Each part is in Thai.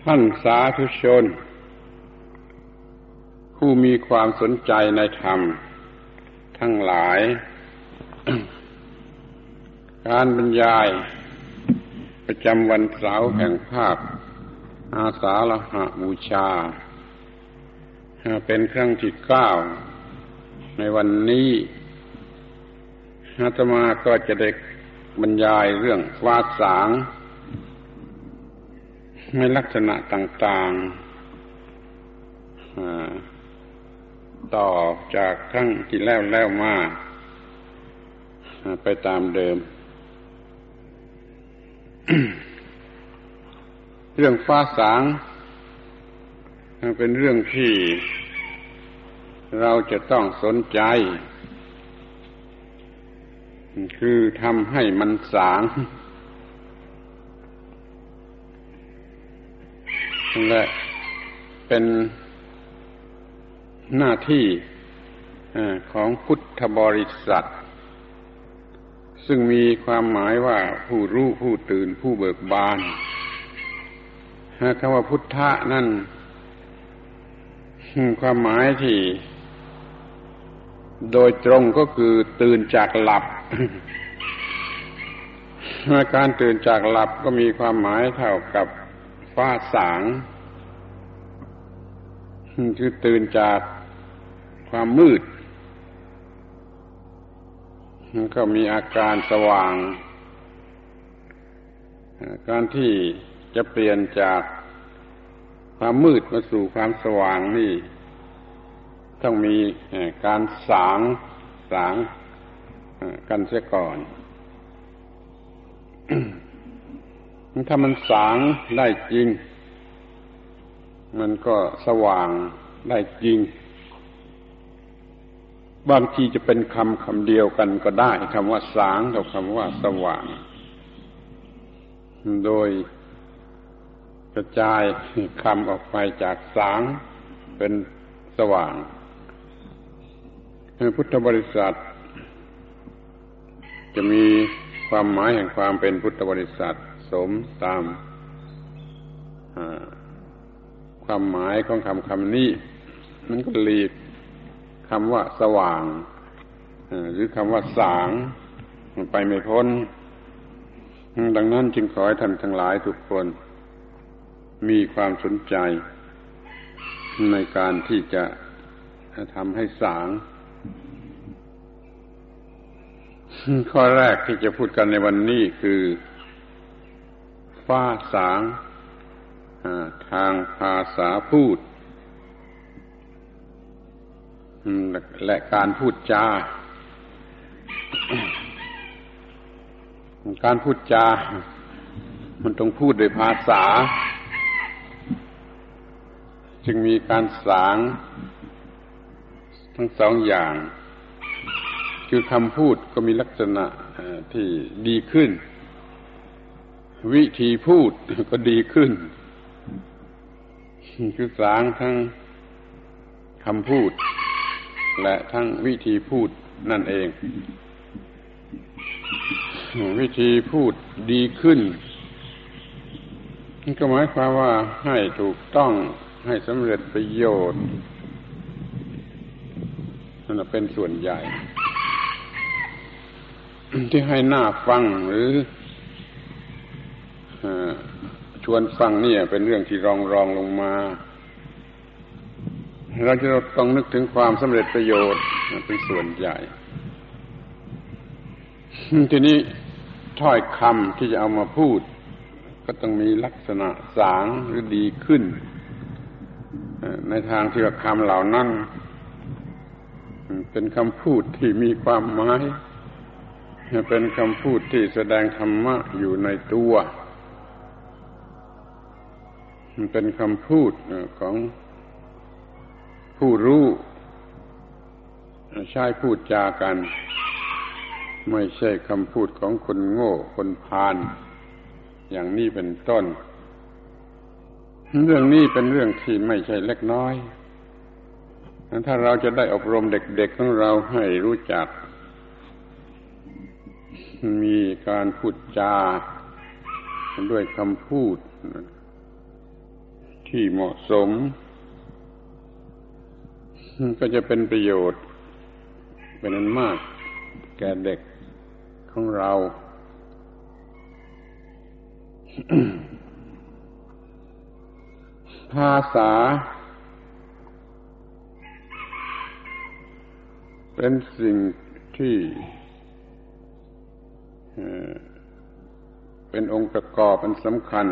ท่านสาธุชนผู้มีความสนใจในธรรมทั้งหลาย การบรรยายประจำวันเสาร์แห่งภาคอาสาฬหบูชาเป็นครั้งที่9ในวันนี้อาตมาก็จะได้บรรยายเรื่องฟ้าสางในลักษณะต่างๆต่อจากครั้งที่แล้วมาไปตามเดิม เรื่องฟ้าสางเป็นเรื่องที่เราจะต้องสนใจคือทำให้มันสางและเป็นหน้าที่ของพุทธบริษัทซึ่งมีความหมายว่าผู้รู้ผู้ตื่นผู้เบิกบานคำว่าพุทธะนั่นความหมายที่โดยตรงก็คือตื่นจากหลับ การตื่นจากหลับก็มีความหมายเท่ากับฟ้าสางคือตื่นจากความมืดก็มีอาการสว่างการที่จะเปลี่ยนจากความมืดมาสู่ความสว่างนี่ต้องมีการสางกันเสียก่อน ถ้ามันสางได้จริงมันก็สว่างได้จริงบางทีจะเป็นคำเดียวกันก็ได้คำว่าสางกับคำว่าสว่างโดยกระจายคำออกไปจากสางเป็นสว่างพุทธบริษัทจะมีความหมายแห่งความเป็นพุทธบริษัทสมตามความหมายของคำนี้มันก็หลีกคำว่าสว่างหรือคำว่าสางมันไปไม่พ้นดังนั้นจึงขอให้ท่านทั้งหลายทุกคนมีความสนใจในการที่จะทำให้สางข้อแรกที่จะพูดกันในวันนี้คือฟ้าสางทางภาษาพูดและการพูดจาการพูดจามันต้องพูดด้วยภาษาจึงมีการสางทั้งสองอย่างคือคำพูดก็มีลักษณะที่ดีขึ้นวิธีพูดก็ดีขึ้นคือสางทั้งคำพูดและทั้งวิธีพูดนั่นเองวิธีพูดดีขึ้นนี่ก็หมายความว่าให้ถูกต้องให้สำเร็จประโยชน์นั่นเป็นส่วนใหญ่ที่ให้หน้าฟังหรือชวนฟังเนี่ยเป็นเรื่องที่รองลงมาเราจะต้องนึกถึงความสำเร็จประโยชน์เป็นส่วนใหญ่ทีนี้ถ้อยคำที่จะเอามาพูดก็ต้องมีลักษณะสางหรือดีขึ้นในทางที่ว่าคำเหล่านั้นเป็นคำพูดที่มีความหมายเป็นคำพูดที่แสดงธรรมะอยู่ในตัวเป็นคำพูดของผู้รู้ใช้พูดจากันไม่ใช่คำพูดของคนโง่คนพาลอย่างนี้เป็นต้นเรื่องนี้เป็นเรื่องที่ไม่ใช่เล็กน้อยถ้าเราจะได้อบรมเด็กๆของเราให้รู้จักมีการพูดจาด้วยคำพูดที่เหมาะสมก็จะเป็นประโยชน์เป็นอันมากแก่เด็กของเรา ภาษาเป็นสิ่งที่เป็นองค์ประกอบอันสำคัญ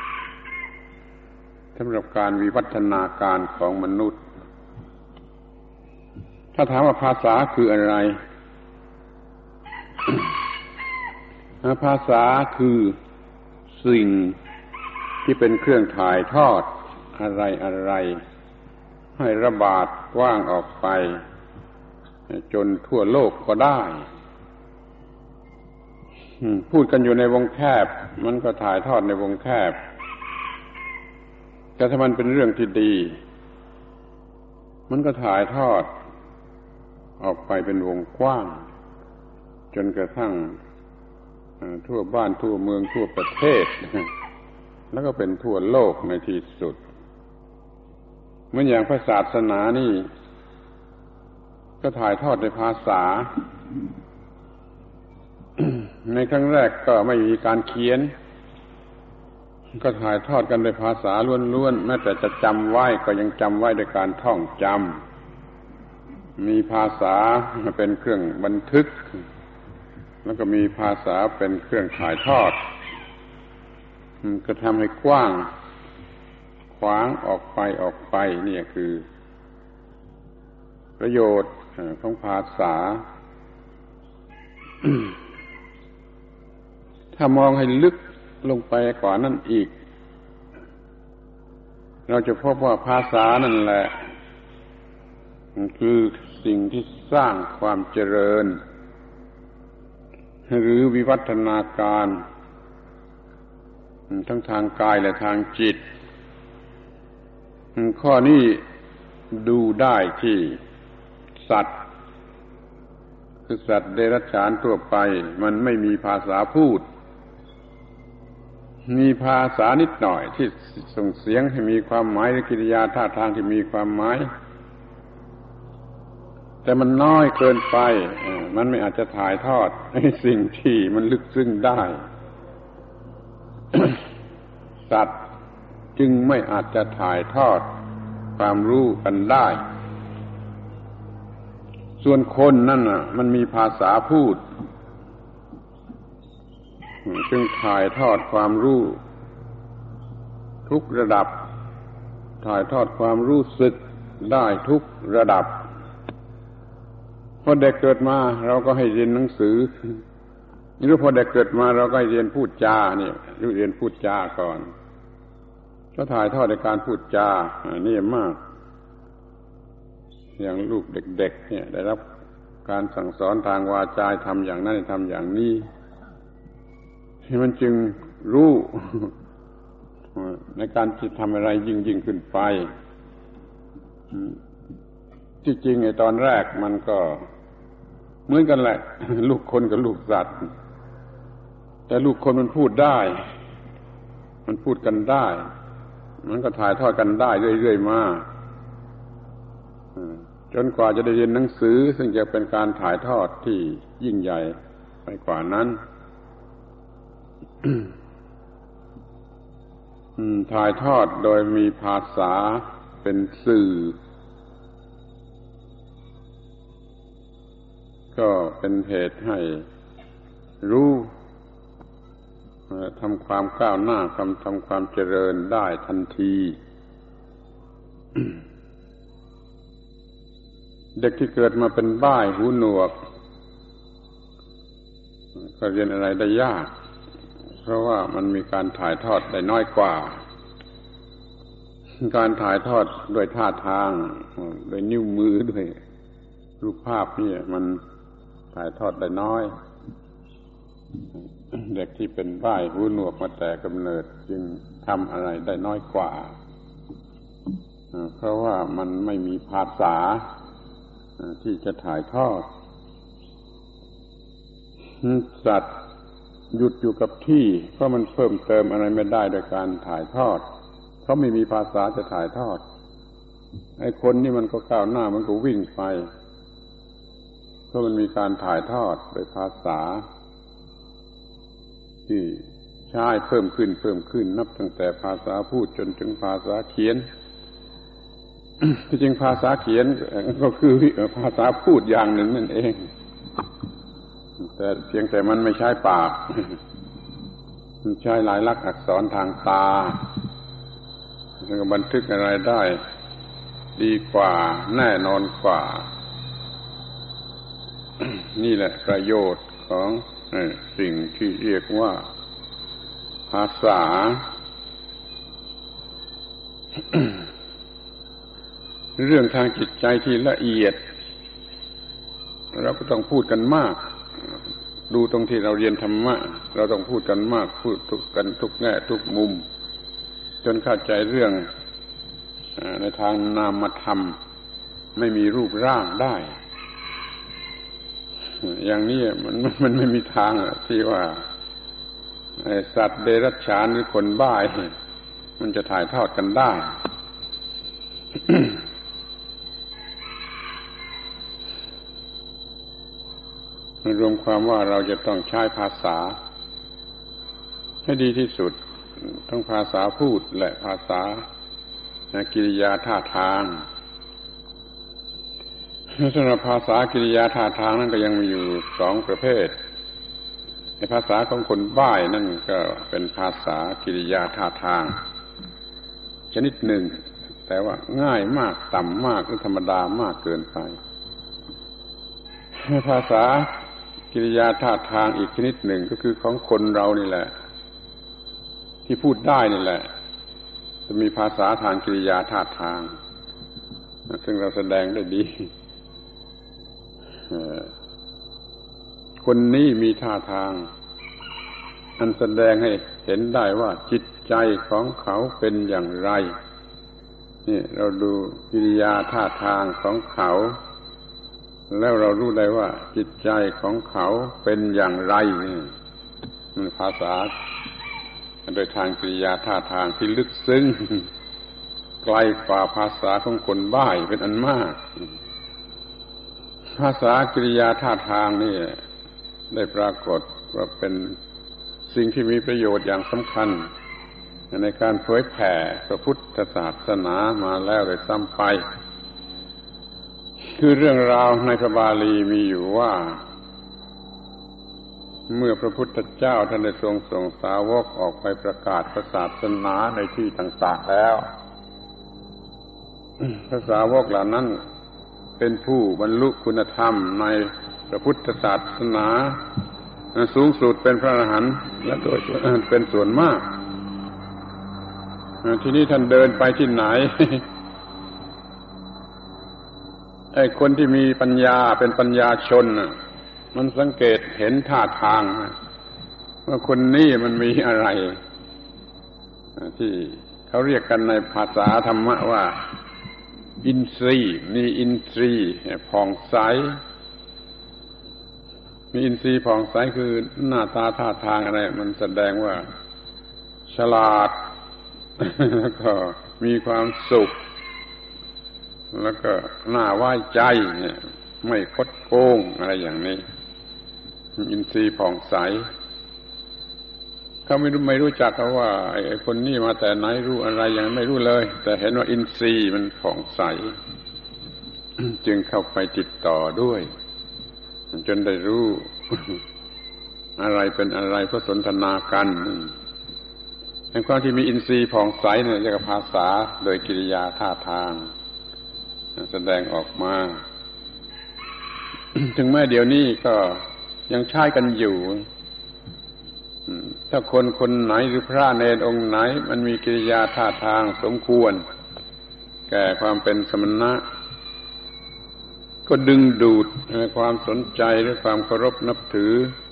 สำหรับการวิวัฒนาการของมนุษย์ถ้าถามว่าภาษาคืออะไร ภาษาคือสิ่งที่เป็นเครื่องถ่ายทอดอะไรให้ระบาดกว้างออกไปจนทั่วโลกก็ได้พูดกันอยู่ในวงแคบมันก็ถ่ายทอดในวงแคบแต่ถ้ามันเป็นเรื่องที่ดีมันก็ถ่ายทอดออกไปเป็นวงกว้างจนกระทั่งทั่วบ้านทั่วเมืองทั่วประเทศแล้วก็เป็นทั่วโลกในที่สุดเหมือนอย่างพระศาสนานี่ก็ถ่ายทอดในภาษา ในครั้งแรกก็ไม่มีการเขียนก็ถ่ายทอดกันในภาษาล้วนๆแม้แต่จะจำไว้ก็ยังจำไว้ด้วยการท่องจำมีภาษาเป็นเครื่องบันทึกแล้วก็มีภาษาเป็นเครื่องถ่ายทอดก็ทำให้กว้างขวางออกไปนี่คือประโยชน์ของภาษา ถ้ามองให้ลึกลงไปกว่านั้นอีกเราจะพบว่าภาษานั่นแหละคือสิ่งที่สร้างความเจริญหรือวิวัฒนาการทั้งทางกายและทางจิตข้อนี้ดูได้ที่สัตว์คือสัตว์เดรัจฉานทั่วไปมันไม่มีภาษาพูดมีภาษานิดหน่อยที่ส่งเสียงให้มีความหมายหรือกิริยาท่าทางที่มีความหมายแต่มันน้อยเกินไปมันไม่อาจจะถ่ายทอดให้สิ่งที่มันลึกซึ้งได้ สัตว์จึงไม่อาจจะถ่ายทอดความรู้กันได้ส่วนคนนั่นน่ะมันมีภาษาพูดจึงถ่ายทอดความรู้ทุกระดับถ่ายทอดความรู้สึกได้ทุกระดับพอเด็กเกิดมาเราก็ให้เรียนหนังสือหรือพอเด็กเกิดมาเราก็ให้เรียนพูดจาเนี่ยเรียนพูดจาก่อนก็ถ่ายทอดในการพูดจานี่มากอย่างลูกเด็กๆเนี่ยได้รับการสั่งสอนทางวาจาทำอย่างนั้นทำอย่างนี้มันจึงรู้ ในการที่ทำอะไรยิ่งขึ้นไปที่จริงไอ้ตอนแรกมันก็เหมือนกันแหละ ลูกคนกับลูกสัตว์แต่ลูกคนมันพูดได้มันพูดกันได้มันก็ถ่ายทอดกันได้เรื่อยๆมาจนกว่าจะได้เรียนหนังสือซึ่งจะเป็นการถ่ายทอดที่ยิ่งใหญ่ไปกว่านั้น ถ่ายทอดโดยมีภาษาเป็นสื่อก็เป็นเหตุให้รู้ทำความก้าวหน้าทำความเจริญได้ทันที เด็กที่เกิดมาเป็นบ้ายหูหนวกก็เรียนอะไรได้ยากเพราะว่ามันมีการถ่ายทอดได้น้อยกว่าการถ่ายทอดโดยท่าทางโดยนิ้วมือด้วยรูปภาพนี่มันถ่ายทอดได้น้อยเด็กที่เป็นบ้ายหูหนวกมาแต่กำเนิดจึงทำอะไรได้น้อยกว่าเพราะว่ามันไม่มีภาษาที่จะถ่ายทอดสัตว์หยุดอยู่กับที่เพราะมันเพิ่มเติมอะไรไม่ได้โดยการถ่ายทอดเพราะไม่มีภาษาจะถ่ายทอดไอ้คนนี่มันก็ก้าวหน้ามันก็วิ่งไปเพราะมันมีการถ่ายทอดโดยภาษาที่ใช้เพิ่มขึ้นนับตั้งแต่ภาษาพูดจนถึงภาษาเขียน ที่จริงภาษาเขียนก็คือภาษาพูดอย่างหนึ่งนั่นเองแต่เพียงแต่มันไม่ใช้ปากมันใช้ลายลักษณ์อักษรทางตาแล้วก็บันทึกอะไรได้ดีกว่าแน่นอนกว่า นี่แหละประโยชน์ของสิ่งที่เรียกว่าภาษา เรื่องทางจิตใจที่ละเอียดเราก็ต้องพูดกันมากดูตรงที่เราเรียนธรรมะเราต้องพูดกันมากพูดกันทุกแง่ทุกมุมจนเข้าใจเรื่องในทางนามธรรมไม่มีรูปร่างได้อย่างนี้มันไม่มีทางที่ว่าสัตว์เดรัจฉานหรือคนบ้ามันจะถ่ายทอดกันได้ รวมความว่าเราจะต้องใช้ภาษาให้ดีที่สุดทั้งภาษาพูดและภาษากิริยาท่าทางสำหรับภาษากิริยาท่าทางนั้นก็ยังมีอยู่สองประเภทในภาษาของคนบ้านั่นก็เป็นภาษากิริยาท่าทางชนิดหนึ่งแต่ว่าง่ายมากต่ำมากหรือธรรมดามากเกินไปภาษากิริยาท่าทางอีกชนิดหนึ่งก็คือของคนเรานี่แหละที่พูดได้นี่แหละจะมีภาษาทางกิริยาท่าทางซึ่งเราแสดงได้ดีคนนี้มีท่าทางอันแสดงให้เห็นได้ว่าจิตใจของเขาเป็นอย่างไรนี่เราดูกิริยาท่าทางของเขาแล้วเรารู้ได้ว่าจิตใจของเขาเป็นอย่างไรนี่มันภาษาโดยทางกิริยาท่าทางที่ลึกซึ้งไกลกว่าภาษาของคนบ้าเป็นอันมากภาษากิริยาท่าทางนี่ได้ปรากฏว่าเป็นสิ่งที่มีประโยชน์อย่างสำคัญในการเผยแผ่พระพุทธศาสนามาแล้วโดยซ้ำไปคือเรื่องราวในพระบาลีมีอยู่ว่าเมื่อพระพุทธเจ้าท่านได้ทรงส่งสาวกออกไปประกาศพระศาสนาในที่ต่างๆแล้วพระสาวกเหล่านั้นเป็นผู้บรรลุคุณธรรมในพระพุทธศาสนาสูงสุดเป็นพระอรหันต์และโดยเป็นส่วนมากทีนี้ท่านเดินไปที่ไหนไอ้คนที่มีปัญญาเป็นปัญญาชนมันสังเกตเห็นท่าทางว่าคนนี้มันมีอะไรที่เขาเรียกกันในภาษาธรรมะว่าอินทรีย์มีอินทรีย์ผ่องใสมีอินทรีย์ผ่องใสคือหน้าตาท่าทางอะไรมันแสดงว่าฉลาดแล้วก็มีความสุขแล้วก็น่าไว้ใจไม่คดโกงอะไรอย่างนี้อินทรีย์ผ่องใสเขาไม่รู้จักเขาว่าไอ้คนนี้มาแต่ไหนรู้อะไรยังไม่รู้เลยแต่เห็นว่าอินทรีย์มันผ่องใส จึงเข้าไปติดต่อด้วยจนได้รู้อะไรเป็นอะไรก็สนทนากันในความที่มีอินทรีย์ผ่องใสเนี่ยเรียกว่าภาษาโดยกิริยาท่าทางแสดงออกมา ถึงแม้เดี๋ยวนี้ก็ยังใช้กันอยู่ถ้าคนไหนหรือพระเนรองค์ไหนมันมีกิริยาท่าทางสมควรแก่ความเป็นสมณะก็ดึงดูดความสนใจหรือความเคารพนับถือ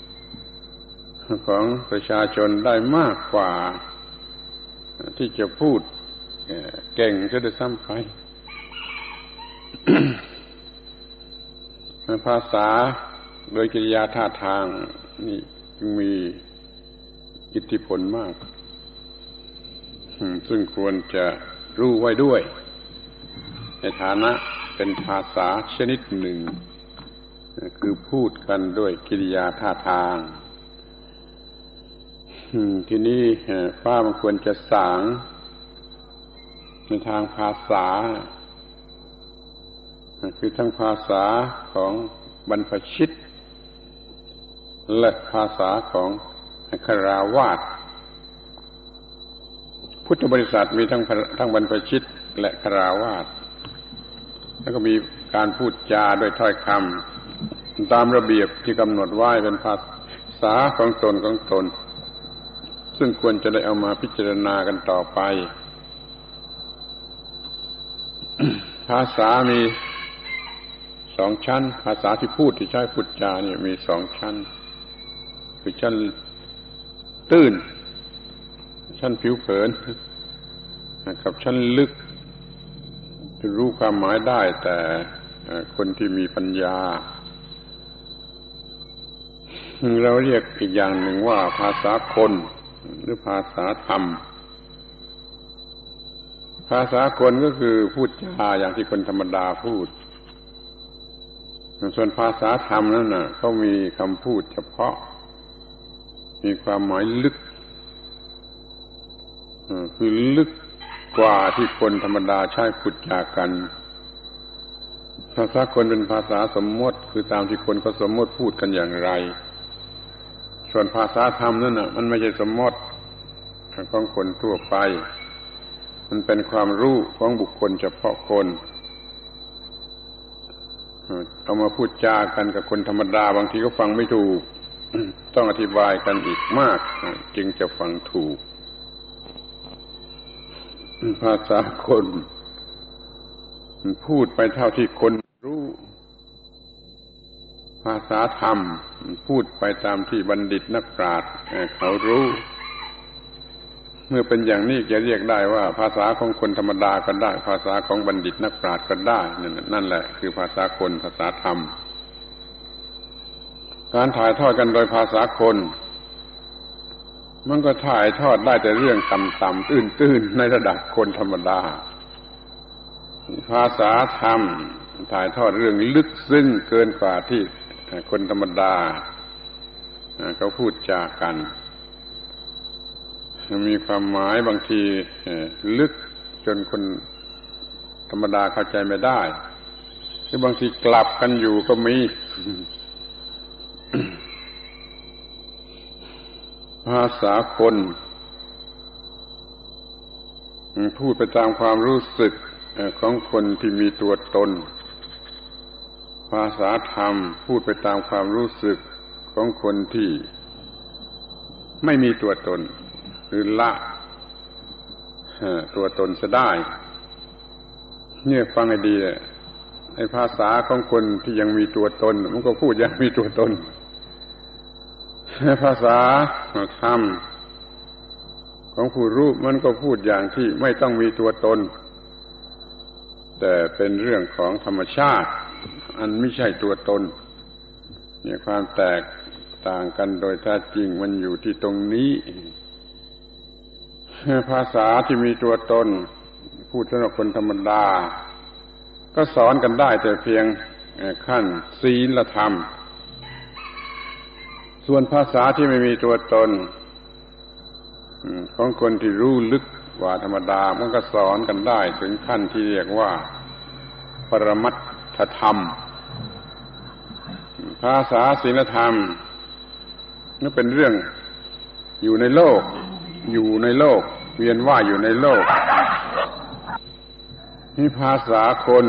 ของประชาชนได้มากกว่าที่จะพูดเก่งซะด้วยซ้ำไป ภาษาโดยกิริยาท่าทางนี่จึงมีอิทธิพลมากซึ่งควรจะรู้ไว้ด้วยในฐานะเป็นภาษาชนิดหนึ่งคือพูดกันด้วยกิริยาท่าทางทีนี้ฟ้ามันควรจะสางในทางภาษาคือทั้งภาษาของบรรพชิตและภาษาของฆราวาสพุทธบริษัทมีทั้งบรรพชิตและฆราวาสแล้วก็มีการพูดจาด้วยถ้อยคำตามระเบียบที่กำหนดไว้เป็นภาษาของตนซึ่งควรจะได้เอามาพิจารณากันต่อไป ภาษามี2 ชั้นภาษาที่พูดที่ใช้พูดจาเนี่ยมี2 ชั้นคือชั้นตื้นชั้นผิวเผินกับชั้นลึกจะรู้ความหมายได้แต่คนที่มีปัญญาเราเรียกอีกอย่างหนึ่งว่าภาษาคนหรือภาษาธรรมภาษาคนก็คือพูดจาอย่างที่คนธรรมดาพูดส่วนภาษาธรรมนั่นน่ะเขามีคำพูดเฉพาะมีความหมายลึกคือลึกกว่าที่คนธรรมดาใช้พูดจากันภาษาคนเป็นภาษาสมมติคือตามที่คนเขาสมมติพูดกันอย่างไรส่วนภาษาธรรมนั่นน่ะมันไม่ใช่สมมติของคนทั่วไปมันเป็นความรู้ของบุคคลเฉพาะคนเอามาพูดจากันกับคนธรรมดาบางทีก็ฟังไม่ถูกต้องอธิบายกันอีกมากจึงจะฟังถูกภาษาคนพูดไปเท่าที่คนรู้ภาษาธรรมพูดไปตามที่บัณฑิตนักปราชญ์เขารู้เมื่อเป็นอย่างนี้จะเรียกได้ว่าภาษาของคนธรรมดาก็ได้ภาษาของบัณฑิตนักปราชญ์ก็ได้นั่นแหละคือภาษาคนภาษาธรรมการถ่ายทอดกันโดยภาษาคนมันก็ถ่ายทอดได้แต่เรื่องต่ำๆตื้นๆในระดับคนธรรมดาภาษาธรรมถ่ายทอดเรื่องลึกซึ้งเกินกว่าที่คนธรรมดาเขาพูดจากันมีความหมายบางทีลึกจนคนธรรมดาเข้าใจไม่ได้หรือบางทีกลับกันอยู่ก็มี ภาษาคนพูดไปตามความรู้สึกของคนที่มีตัวตนภาษาธรรมพูดไปตามความรู้สึกของคนที่ไม่มีตัวตนหรือละตัวตนซะได้เนี่ยฟังให้ดีเลยในภาษาของคนที่ยังมีตัวตนมันก็พูดอย่างมีตัวตนภาษาธรรมของผู้รู้มันก็พูดอย่างที่ไม่ต้องมีตัวตนแต่เป็นเรื่องของธรรมชาติอันไม่ใช่ตัวตนเนี่ยความแตกต่างกันโดยแท้จริงมันอยู่ที่ตรงนี้ภาษาที่มีตัวตนพูดสำหรับคนธรรมดาก็สอนกันได้แต่เพียงขั้นศีลธรรมส่วนภาษาที่ไม่มีตัวตนของคนที่รู้ลึกกว่าธรรมดามันก็สอนกันได้ถึงขั้นที่เรียกว่าปรมัตถธรรมภาษาศีลธรรมนั่นเป็นเรื่องอยู่ในโลกเวียนว่ายอยู่ในโลกนี่ภาษาคน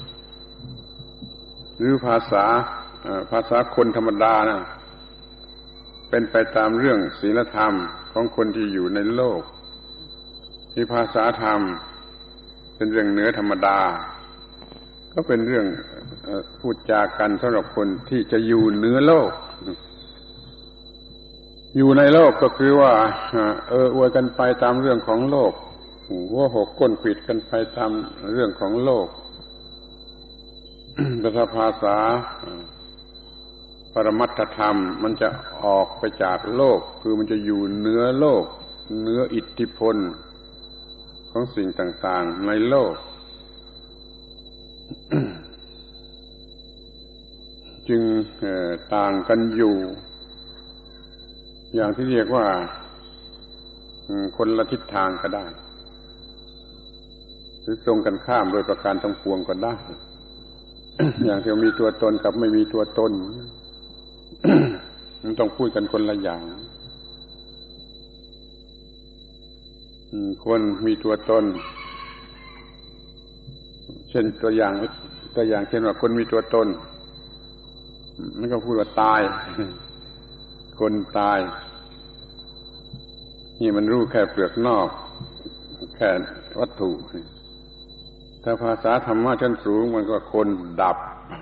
หรือภาษาคนธรรมดานะเป็นไปตามเรื่องศีลธรรมของคนที่อยู่ในโลกที่ภาษาธรรมเป็นเรื่องเหนือธรรมดาก็เป็นเรื่องพูดจากันสำหรับคนที่จะอยู่เหนือโลกอยู่ในโลกก็คือว่าอวยกันไปตามเรื่องของโลกหัวหกก้นขวิดกันไปตามเรื่องของโลก แต่ถ้าภาษาปรมัตถธรรมมันจะออกไปจากโลกคือมันจะอยู่เหนือโลกเหนืออิทธิพลของสิ่งต่างๆในโลก จึงต่างกันอยู่อย่างที่เรียกว่าคนละทิศทางก็ได้หรือตรงกันข้ามโดยประการทั้งปวงก็ได้ อย่างที่มีตัวตนกับไม่มีตัวตน มันต้องพูดกันคนละอย่างคนมีตัวตนเช่นตัวอย่างเช่นว่าคนมีตัวตนมันก็พูดว่าตาย คนตายนี่มันรู้แค่เปลือกนอกแค่วัตถุถ้าภาษาธรรมะชั้นสูงมันก็คนดับ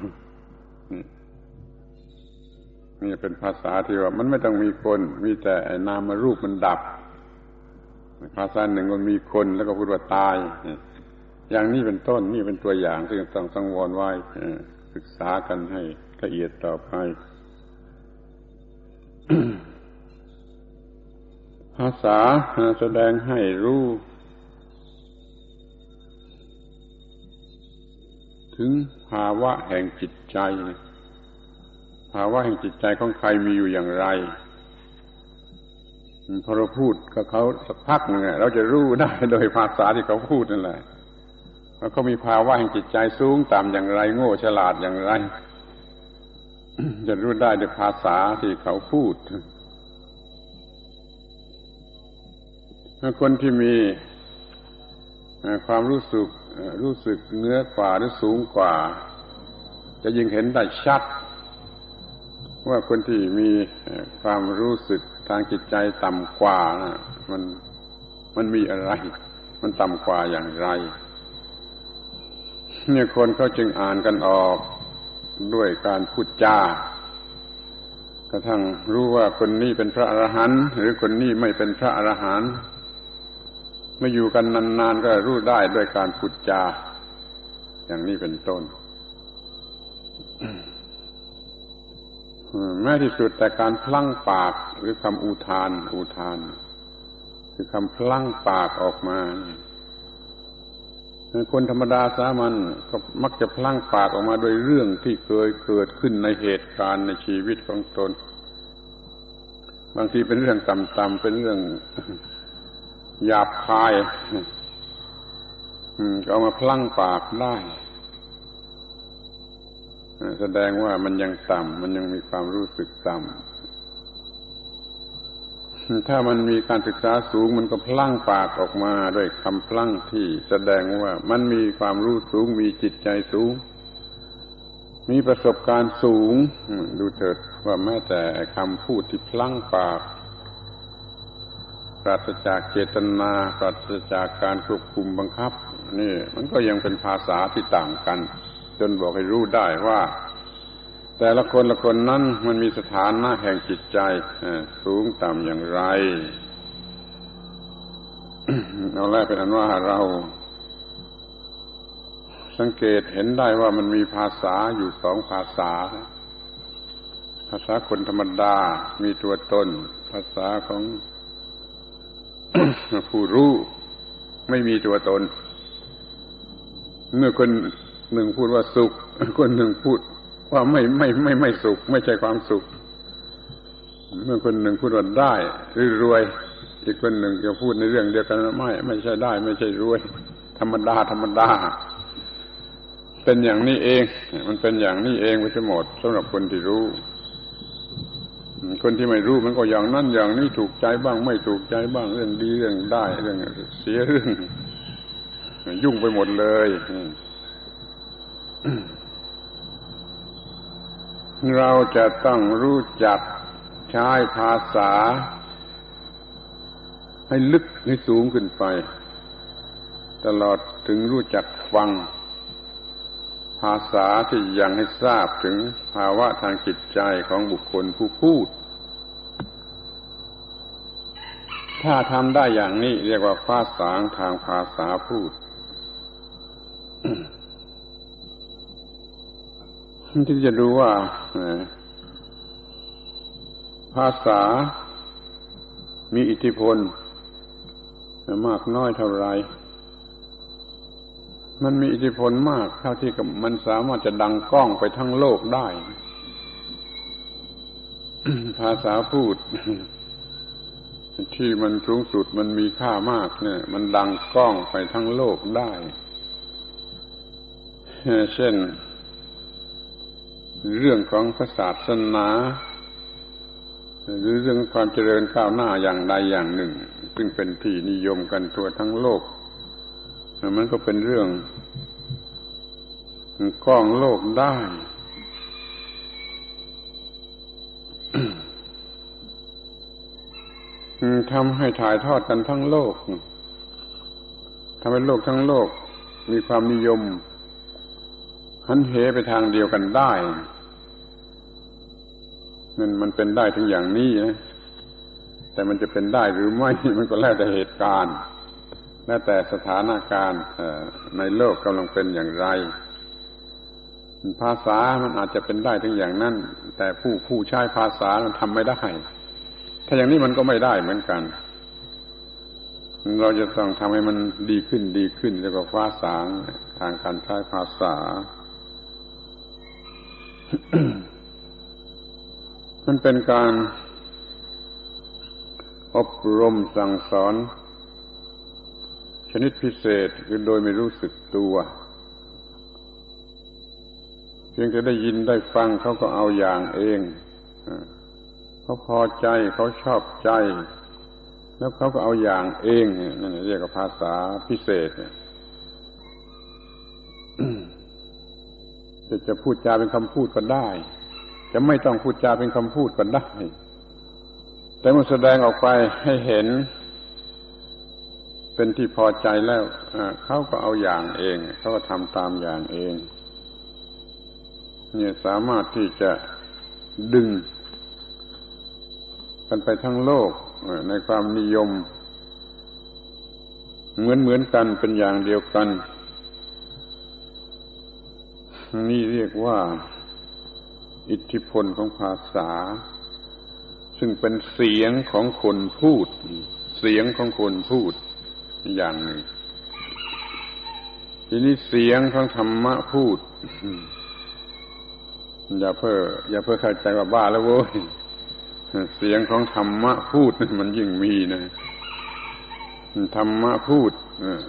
นี่เป็นภาษาที่ว่ามันไม่ต้องมีคนมีแต่นามรูปมันดับภาษาหนึ่งมันมีคนแล้วก็พูดว่าตายอย่างนี้เป็นต้นนี่เป็นตัวอย่างที่ต้องสังวรไว้ศึกษากันให้ละเอียดต่อไป ภาษาแสดงให้รู้ถึงภาวะแห่งจิตใจภาวะแห่งจิตใจของใครมีอยู่อย่างไรพอเราพูดกับเขาสักพักหนึ่งเราจะรู้ได้โดยภาษาที่เขาพูดนั่นแหละว่าเขามีภาวะแห่งจิตใจสูงต่ำอย่างไรโง่ฉลาดอย่างไร จะรู้ได้ด้วยภาษาที่เขาพูดคนที่มีความรู้สึกเหนือกว่าหรือสูงกว่าจะยิ่งเห็นได้ชัดว่าคนที่มีความรู้สึกทางจิตใจต่ำกว่ามันมีอะไรมันต่ำกว่าอย่างไรเนี่ยคนเขาจึงอ่านกันออกด้วยการพูดจากระทั่งรู้ว่าคนนี้เป็นพระอรหันต์หรือคนนี้ไม่เป็นพระอรหันต์มาอยู่กันนานๆก็รู้ได้ด้วยการพูดจาอย่างนี้เป็นต้น แม้ที่สุดแต่การพลั่งปากหรือคำอุทานคือคำพลั่งปากออกมาคนธรรมดาสามัญก็มักจะพลั่งปากออกมาโดยเรื่องที่เคยเกิดขึ้นในเหตุการณ์ในชีวิตของตนบางทีเป็นเรื่องต่ำๆเป็นเรื่องหยาบคายเอามาพลั่งปากได้แสดงว่ามันยังต่ำมันยังมีความรู้สึกต่ำถ้ามันมีการศึกษาสูงมันก็พลั่งปากออกมาด้วยคำพลั่งที่แสดงว่ามันมีความรู้สูงมีจิตใจสูงมีประสบการณ์สูงดูเถิดว่าแม้แต่คำพูดที่พลั่งปากปราศจากเจตนาปราศจากการควบคุมบังคับนี่มันก็ยังเป็นภาษาที่ต่างกันจนบอกให้รู้ได้ว่าแต่ละคนนั้นมันมีสถานะแห่งจิตใจสูงต่ำอย่างไร เอาแรกเป็นอันว่าเราสังเกตเห็นได้ว่ามันมีภาษาอยู่สองภาษาภาษาคนธรรมดามีตัวตนภาษาของ ผู้รู้ไม่มีตัวตนเมื่อคนหนึ่งพูดว่าสุขคนหนึ่งพูดว่าไม่สุขไม่ใช่ความสุขเมื่อคนหนึ่งพูดว่าได้หรือรวยอีกคนหนึ่งจะพูดในเรื่องเดียวกันไม่ใช่ได้ไม่ใช่รวยธรรมดาเป็นอย่างนี้เองมันเป็นอย่างนี้เองไปทั้งหมดสำหรับคนที่รู้คนที่ไม่รู้มันก็อย่างนั้นอย่างนี้ถูกใจบ้างไม่ถูกใจบ้างเรื่องดีเรื่องได้เรื่องเสียเรื่องยุ่งไปหมดเลยเราจะต้องรู้จักใช้ภาษาให้ลึกให้สูงขึ้นไปตลอดถึงรู้จักฟังภาษาที่ยังให้ทราบถึงภาวะทางจิตใจของบุคคลผู้พูดถ้าทำได้อย่างนี้เรียกว่าภาษาทางภาษาพูด ที่จะดูว่าภาษามีอิทธิพลมากน้อยเท่าไรมันมีอิทธิพลมากเท่าที่มันสามารถจะดังก้องไปทั้งโลกได้ ภาษาพูดที่มันสูงสุดมันมีค่ามากเนี่ยมันดังก้องไปทั้งโลกได้เช่นเรื่องของศาสนาหรือเรื่องความเจริญก้าวหน้าอย่างใดอย่างหนึ่งซึ่งเป็นที่นิยมกันทั่วทั้งโลกมันก็เป็นเรื่องก้องโลกได้ ทำให้ถ่ายทอดกันทั้งโลกทำให้โลกทั้งโลกมีความนิยมหันเหไปทางเดียวกันได้มันเป็นได้ถึงอย่างนี้นะแต่มันจะเป็นได้หรือไม่มันก็แล้วแต่เหตุการณ์แล้วแต่สถานการณ์ในโลกกำลังเป็นอย่างไรภาษามันอาจจะเป็นได้ถึงอย่างนั้นแต่ผู้ใช้ภาษามันทำไม่ได้ถ้าอย่างนี้มันก็ไม่ได้เหมือนกันเราจะต้องทำให้มันดีขึ้นแล้วก็ฟ้าสางทางการใช้ภาษา มันเป็นการอบรมสั่งสอนชนิดพิเศษคือโดยไม่รู้สึกตัวเพียงแต่ได้ยินได้ฟังเขาก็เอาอย่างเองเขาพอใจเขาชอบใจแล้วเขาก็เอาอย่างเองนั่นเรียกว่าภาษาพิเศษจะพูดจาเป็นคำพูดก็ได้จะไม่ต้องพูดจาเป็นคำพูดก็ได้แต่เมื่อแสดงออกไปให้เห็นเป็นที่พอใจแล้วเขาก็เอาอย่างเองเขาก็ทำตามอย่างเองเนี่ยสามารถที่จะดึงกันไปทั้งโลกในความนิยมเหมือนกันเป็นอย่างเดียวกันนี่เรียกว่าอิทธิพลของภาษาซึ่งเป็นเสียงของคนพูดเสียงของคนพูดอย่างหนึ่งทีนี้เสียงของธรรมะพูดอย่าเพ้อเข้าใจว่าบ้าแล้วโว้ยเสียงของธรรมะพูดมันยิ่งมีนะธรรมะพูด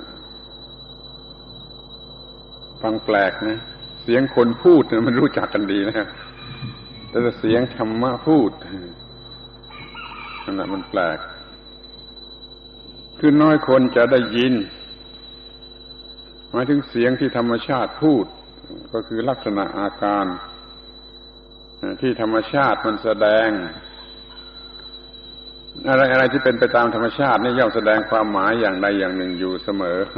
ฟังแปลกนะเสียงคนพูดมันรู้จักกันดีนะแต่เสียงธรรมะพูดนั่นแหละมันแปลกคือน้อยคนจะได้ยินหมายถึงเสียงที่ธรรมชาติพูดก็คือลักษณะอาการที่ธรรมชาติมันแสดงอะไรที่เป็นไปตามธรรมชาตินี่ย่อมแสดงความหมายอย่างใดอย่างหนึ่งอยู่เสมอ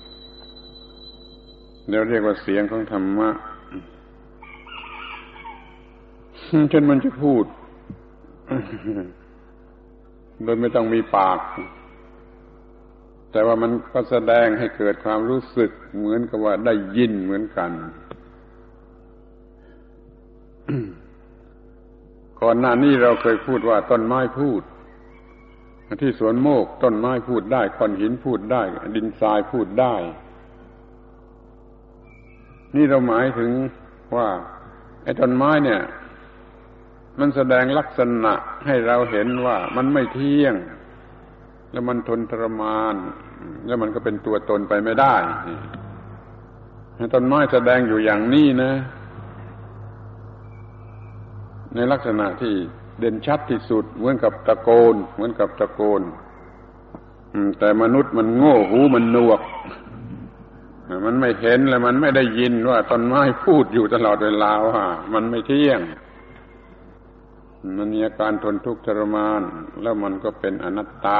เราเรียกว่าเสียงของธรรมะเช่นมันจะพูดโดยไม่ต้องมีปากแต่ว่ามันก็แสดงให้เกิดความรู้สึกเหมือนกับว่าได้ยินเหมือนกันก่อนหน้านี้เราเคยพูดว่าต้นไม้พูดที่สวนโมกต้นไม้พูดได้ก้อนหินพูดได้ดินทรายพูดได้นี่เราหมายถึงว่าไอ้ต้นไม้เนี่ยมันแสดงลักษณะให้เราเห็นว่ามันไม่เที่ยงแล้วมันทนทรมานแล้วมันก็เป็นตัวตนไปไม่ได้ต้นไม้แสดงอยู่อย่างนี้นะในลักษณะที่เด่นชัดที่สุดเหมือนกับตะโกนแต่มนุษย์มันโง่หูมันหนวกมันไม่เห็นและมันไม่ได้ยินว่าต้นไม้พูดอยู่ตลอดเวลาว่ามันไม่เที่ยงมันมีอาการทนทุกข์ทรมานแล้วมันก็เป็นอนัตตา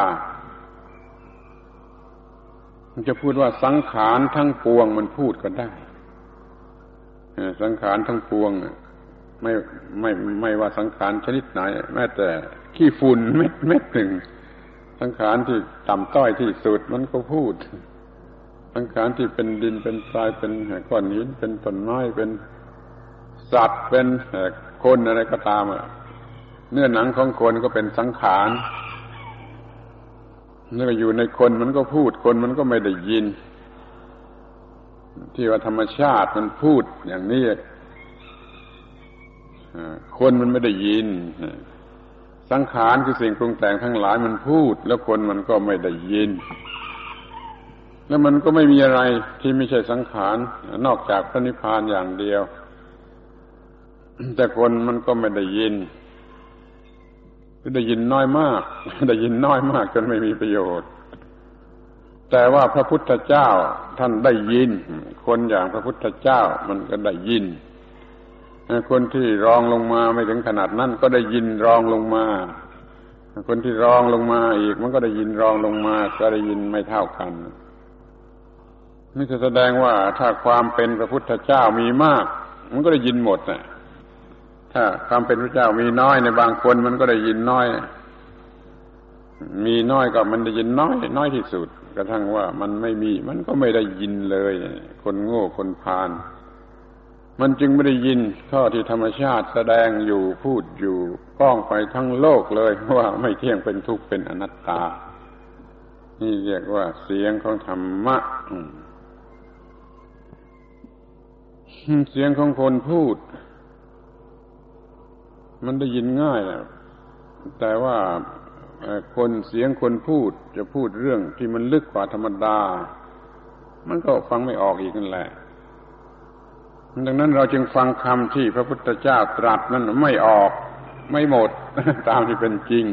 มันจะพูดว่าสังขารทั้งปวงมันพูดก็ได้สังขารทั้งปวงไม่ว่าสังขารชนิดไหนแม้แต่ขี้ฝุ่นเม็ดหนึ่งสังขารที่ต่ำต้อยที่สุดมันก็พูดสังขารที่เป็นดินเป็นทรายเป็นก้อนหินเป็นต้นไม้เป็นสัตว์เป็นคนอะไรก็ตามเนื้อหนังของคนก็เป็นสังขารเมื่ออยู่ในคนมันก็พูดคนมันก็ไม่ได้ยินที่ว่าธรรมชาติมันพูดอย่างนี้คนมันไม่ได้ยินสังขารคือสิ่งปรุงแต่งทั้งหลายมันพูดแล้วคนมันก็ไม่ได้ยินแล้วมันก็ไม่มีอะไรที่ไม่ใช่สังขารนอกจากพระนิพพานอย่างเดียวแต่คนมันก็ไม่ได้ยินได้ยินน้อยมากได้ยินน้อยมากจนไม่มีประโยชน์แต่ว่าพระพุทธเจ้าท่านได้ยินคนอย่างพระพุทธเจ้ามันก็ได้ยินคนที่รองลงมาไม่ถึงขนาดนั้นก็ได้ยินรองลงมาคนที่รองลงมาอีกมันก็ได้ยินรองลงมาก็ได้ยินไม่เท่ากันนี่จะแสดงว่าถ้าความเป็นพระพุทธเจ้ามีมากมันก็ได้ยินหมดน่ะถ้าความเป็นพระเจ้ามีน้อยในบางคนมันก็ได้ยินน้อยมีน้อยก็มันได้ยินน้อยที่สุดกระทั่งว่ามันไม่มีมันก็ไม่ได้ยินเลยคนโง่คนพาลมันจึงไม่ได้ยินข้อที่ธรรมชาติแสดงอยู่พูดอยู่ก้องไปทั้งโลกเลยว่าไม่เที่ยงเป็นทุกข์เป็นอนัตตานี่เรียกว่าเสียงของธรรมะเสียงของคนพูดมันได้ยินง่ายนะแต่ว่าเสียงคนพูดจะพูดเรื่องที่มันลึกกว่าธรรมดามันก็ฟังไม่ออกอีกนั่นแหละดังนั้นเราจึงฟังคำที่พระพุทธเจ้าตรัสนั้นไม่ออกไม่หมดตามที่เป็นจริง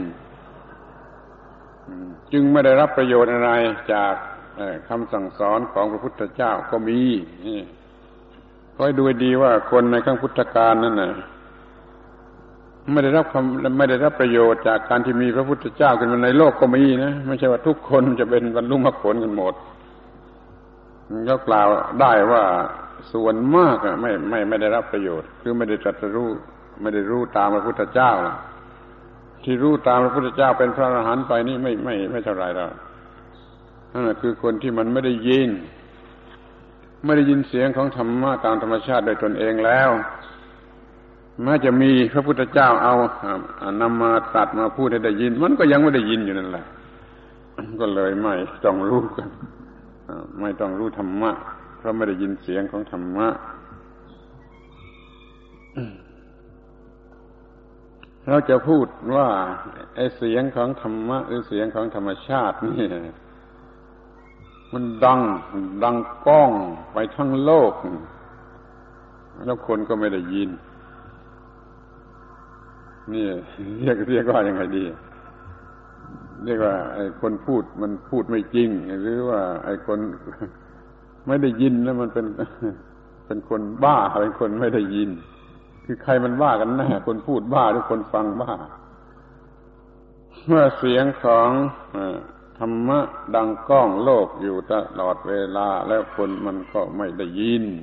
จึงไม่ได้รับประโยชน์อะไรจากคำสั่งสอนของพระพุทธเจ้าก็มีคอยดูดีว่าคนในครั้งพุทธกาลนั่นน่ะไม่ได้รับประโยชน์จากการที่มีพระพุทธเจ้าขึ้นมาในโลกก็มีนะไม่ใช่ว่าทุกคนจะเป็นบรรลุมรรคผลกันหมดก็กล่าวได้ว่าส่วนมากไม่ได้รับประโยชน์คือไม่ได้ตรัสรู้ไม่ได้รู้ตามพระพุทธเจ้าที่รู้ตามพระพุทธเจ้าเป็นพระอรหันต์ไปนี่ไม่เท่าไรหรอกนั่นคือคนที่มันไม่ได้ยินเสียงของธรรมะตามธรรมชาติโดยตนเองแล้วแม้จะมีพระพุทธเจ้าเอานำมาตรัสมาพูดให้ได้ยินมันก็ยังไม่ได้ยินอยู่นั่นแหละก็เลยไม่ต้องรู้กันไม่ต้องรู้ธรรมะเพราะไม่ได้ยินเสียงของธรรมะเราจะพูดว่าไอ้เสียงของธรรมะหรือเสียงของธรรมชาตินี่มันดังก้องไปทั้งโลกแล้วคนก็ไม่ได้ยินนี่เรียกว่ายังไงดีเรียกว่าไอ้คนพูดมันพูดไม่จริงหรือว่าไอ้คนไม่ได้ยินแล้วมันเป็นคนบ้าเป็นคนไม่ได้ยินคือใครมันบ้ากันแน่คนพูดบ้าหรือคนฟังบ้าเมื่อเสียงของธรรมะดังก้องโลกอยู่ตลอดเวลาแล้วคนมันก็ไม่ได้ยิน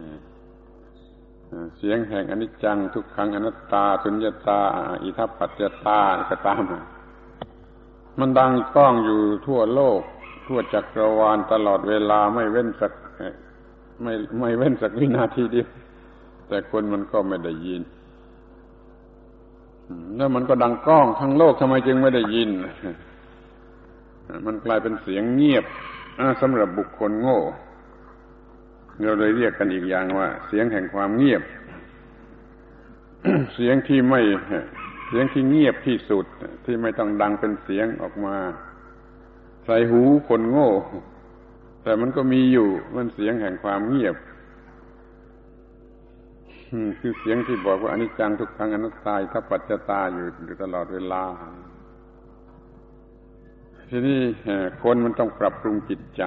เสียงแห่งอนิจจังทุกขังอนัตตาสุญญตาอิทัปปัจจตาก็ตามมันดังก้องอยู่ทั่วโลกทั่วจักรวาลตลอดเวลาไม่เว้นสักวินาทีเดียวแต่คนมันก็ไม่ได้ยินแล้วมันก็ดังก้องทั้งโลกทำไมจึงไม่ได้ยินมันกลายเป็นเสียงเงียบสำหรับบุคคลโง่เราเลยเรียกกันอีกอย่างว่าเสียงแห่งความเงียบ เสียงที่เงียบที่สุดที่ไม่ต้องดังเป็นเสียงออกมาใส่หูคนโง่แต่มันก็มีอยู่มันเสียงแห่งความเงียบคือเสียงที่บอกว่าอนิจจังทุกขังอนัตตาอิทัปปัจจตาอยู่ตลอดเวลาทีนี้คนมันต้องปรับปรุงจิตใจ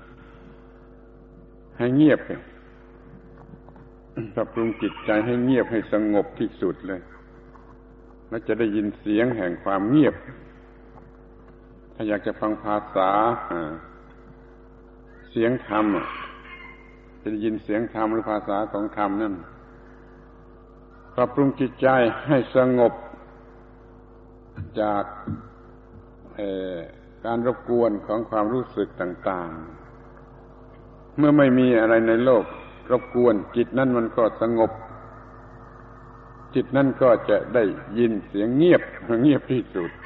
ให้เงียบปรับปรุงจิตใจให้เงียบให้สงบที่สุดเลยแล้วจะได้ยินเสียงแห่งความเงียบถ้าอยากจะฟังภาษาเสียงธรรมจะได้ยินเสียงธรรมหรือภาษาของธรรมนั่นปรับปรุงจิตใจให้สงบจากการรบกวนของความรู้สึกต่างๆเมื่อไม่มีอะไรในโลกรบกวนจิตนั้นมันก็สงบจิตนั้นก็จะได้ยินเสียงเงียบที่สุด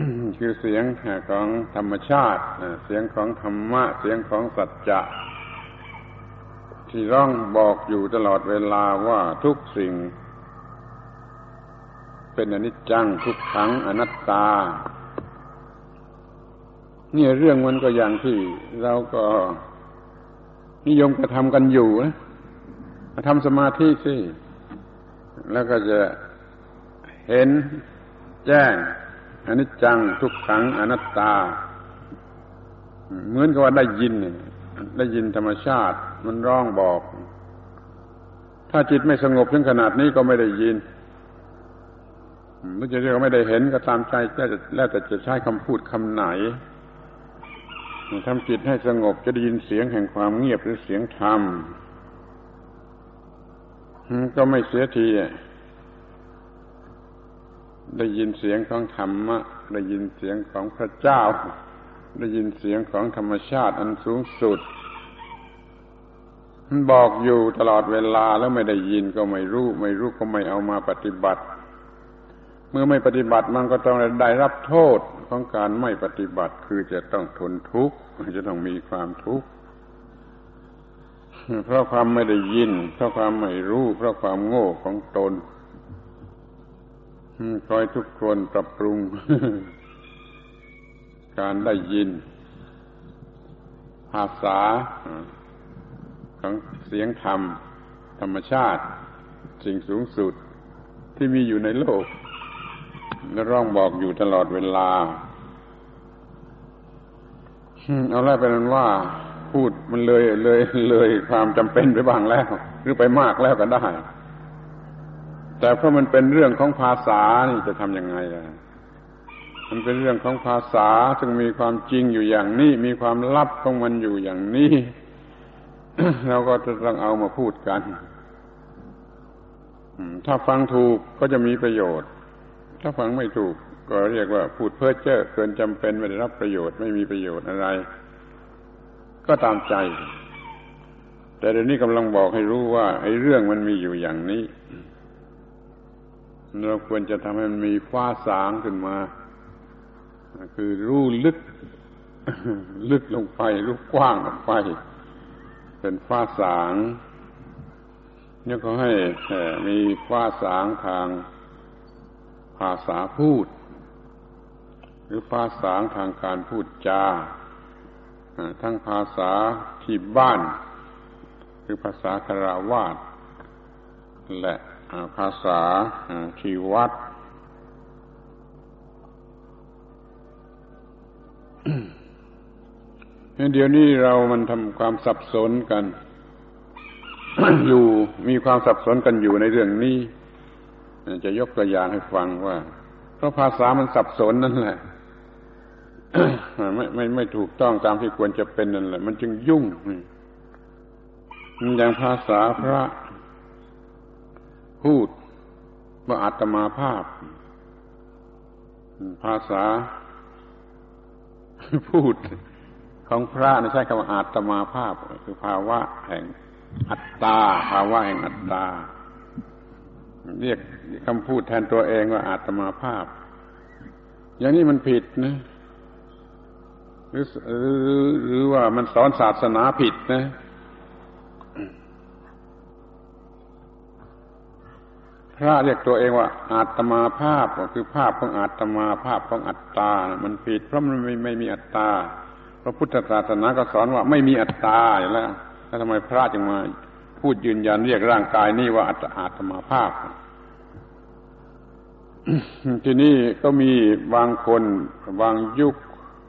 คือเสียงของธรรมชาติเสียงของธรรมะเสียงของสัจจะที่ร้องบอกอยู่ตลอดเวลาว่าทุกสิ่งเป็นอนิจจังทุกขังอนัตตาเนี่ยเรื่องมันก็อย่างที่เราก็นิยมกระทำกันอยู่นะมาทำสมาธิสิแล้วก็จะเห็นแจ้งอนิจจังทุกขังอนัตตาเหมือนกับว่าได้ยินธรรมชาติมันร้องบอกถ้าจิตไม่สงบถึงขนาดนี้ก็ไม่ได้ยินไม่จะเรียกว่าไม่ได้เห็นก็ตามใจแล้วแต่จะใช้คำพูดคำไหนทำจิตให้สงบจะได้ยินเสียงแห่งความเงียบหรือเสียงธรรมก็ไม่เสียทีได้ยินเสียงของธรรมะได้ยินเสียงของพระเจ้าได้ยินเสียงของธรรมชาติอันสูงสุดมันบอกอยู่ตลอดเวลาแล้วไม่ได้ยินก็ไม่รู้ก็ไม่เอามาปฏิบัติเมื่อไม่ปฏิบัติมันก็ต้องได้รับโทษของการไม่ปฏิบัติคือจะต้องทนทุกข์จะต้องมีความทุกข์เพราะความไม่ได้ยินเพราะความไม่รู้เพราะความโง่ของตนคอยทุกคนปรับปรุงการได้ยินภาษาของเสียงธรรมธรรมชาติสิ่งสูงสุดที่มีอยู่ในโลกและร้องบอกอยู่ตลอดเวลาเอาละเป็นนั้นว่าพูดมันเลยความจำเป็นไปบ้างแล้วหรือไปมากแล้วก็ได้แต่เพราะมันเป็นเรื่องของภาษานี่จะทำยังไงล่ะมันเป็นเรื่องของภาษาซึ่งมีความจริงอยู่อย่างนี้มีความลับของมันอยู่อย่างนี้ เราก็จะต้องเอามาพูดกันถ้าฟังถูกก็จะมีประโยชน์ถ้าฟังไม่ถูกก็เรียกว่าพูดเพ้อเจ้อเกินจำเป็นไม่ได้รับประโยชน์ไม่มีประโยชน์อะไรก็ตามใจแต่เดี๋ยวนี้กำลังบอกให้รู้ว่าไอ้เรื่องมันมีอยู่อย่างนี้เราควรจะทำให้มันมีฟ้าสางขึ้นมาคือรู้ลึกลงไปรู้กว้างออกไปเป็นฟ้าสางเนี่ยเขาให้มีฟ้าสางทางภาษาพูดหรือฟ้าสางทางการพูดจาทั้งภาษาที่บ้านหรือภาษาคฤหัสถ์และภาษาที่วัด เดี๋ยวนี้เรามันทำความสับสนกัน อยู่มีความสับสนกันอยู่ในเรื่องนี้จะยกตัวอย่างให้ฟังว่าเพราะภาษามันสับสนนั่นแหละ ไม่ถูกต้องตามที่ควรจะเป็นนั่นแหละมันจึงยุ่งอย่างภาษาพระพูดว่าอาตมาภาพภาษาพูดของพระใช้คำว่าอาตมาภาพคือภาวะแห่งอัตตาภาวะแห่งอัตตาเรียกคำพูดแทนตัวเองว่าอาตมาภาพอย่างนี้มันผิดนะหรือว่ามันสอนศาสนาผิดนะพระเรียกตัวเองว่าอาตมาภาพก็คือภาพของอาตมาภาพของอัตตามันผิดเพราะมันไม่มีอัตตาพระพุทธศาสนาก็สอนว่าไม่มีอัตตาอยู่แล้วแล้วทำไมพระจึงมาพูดยืนยันเรียกร่างกายนี้ว่าอาตมาภาพ ทีนี้ก็มีบางคนบางยุค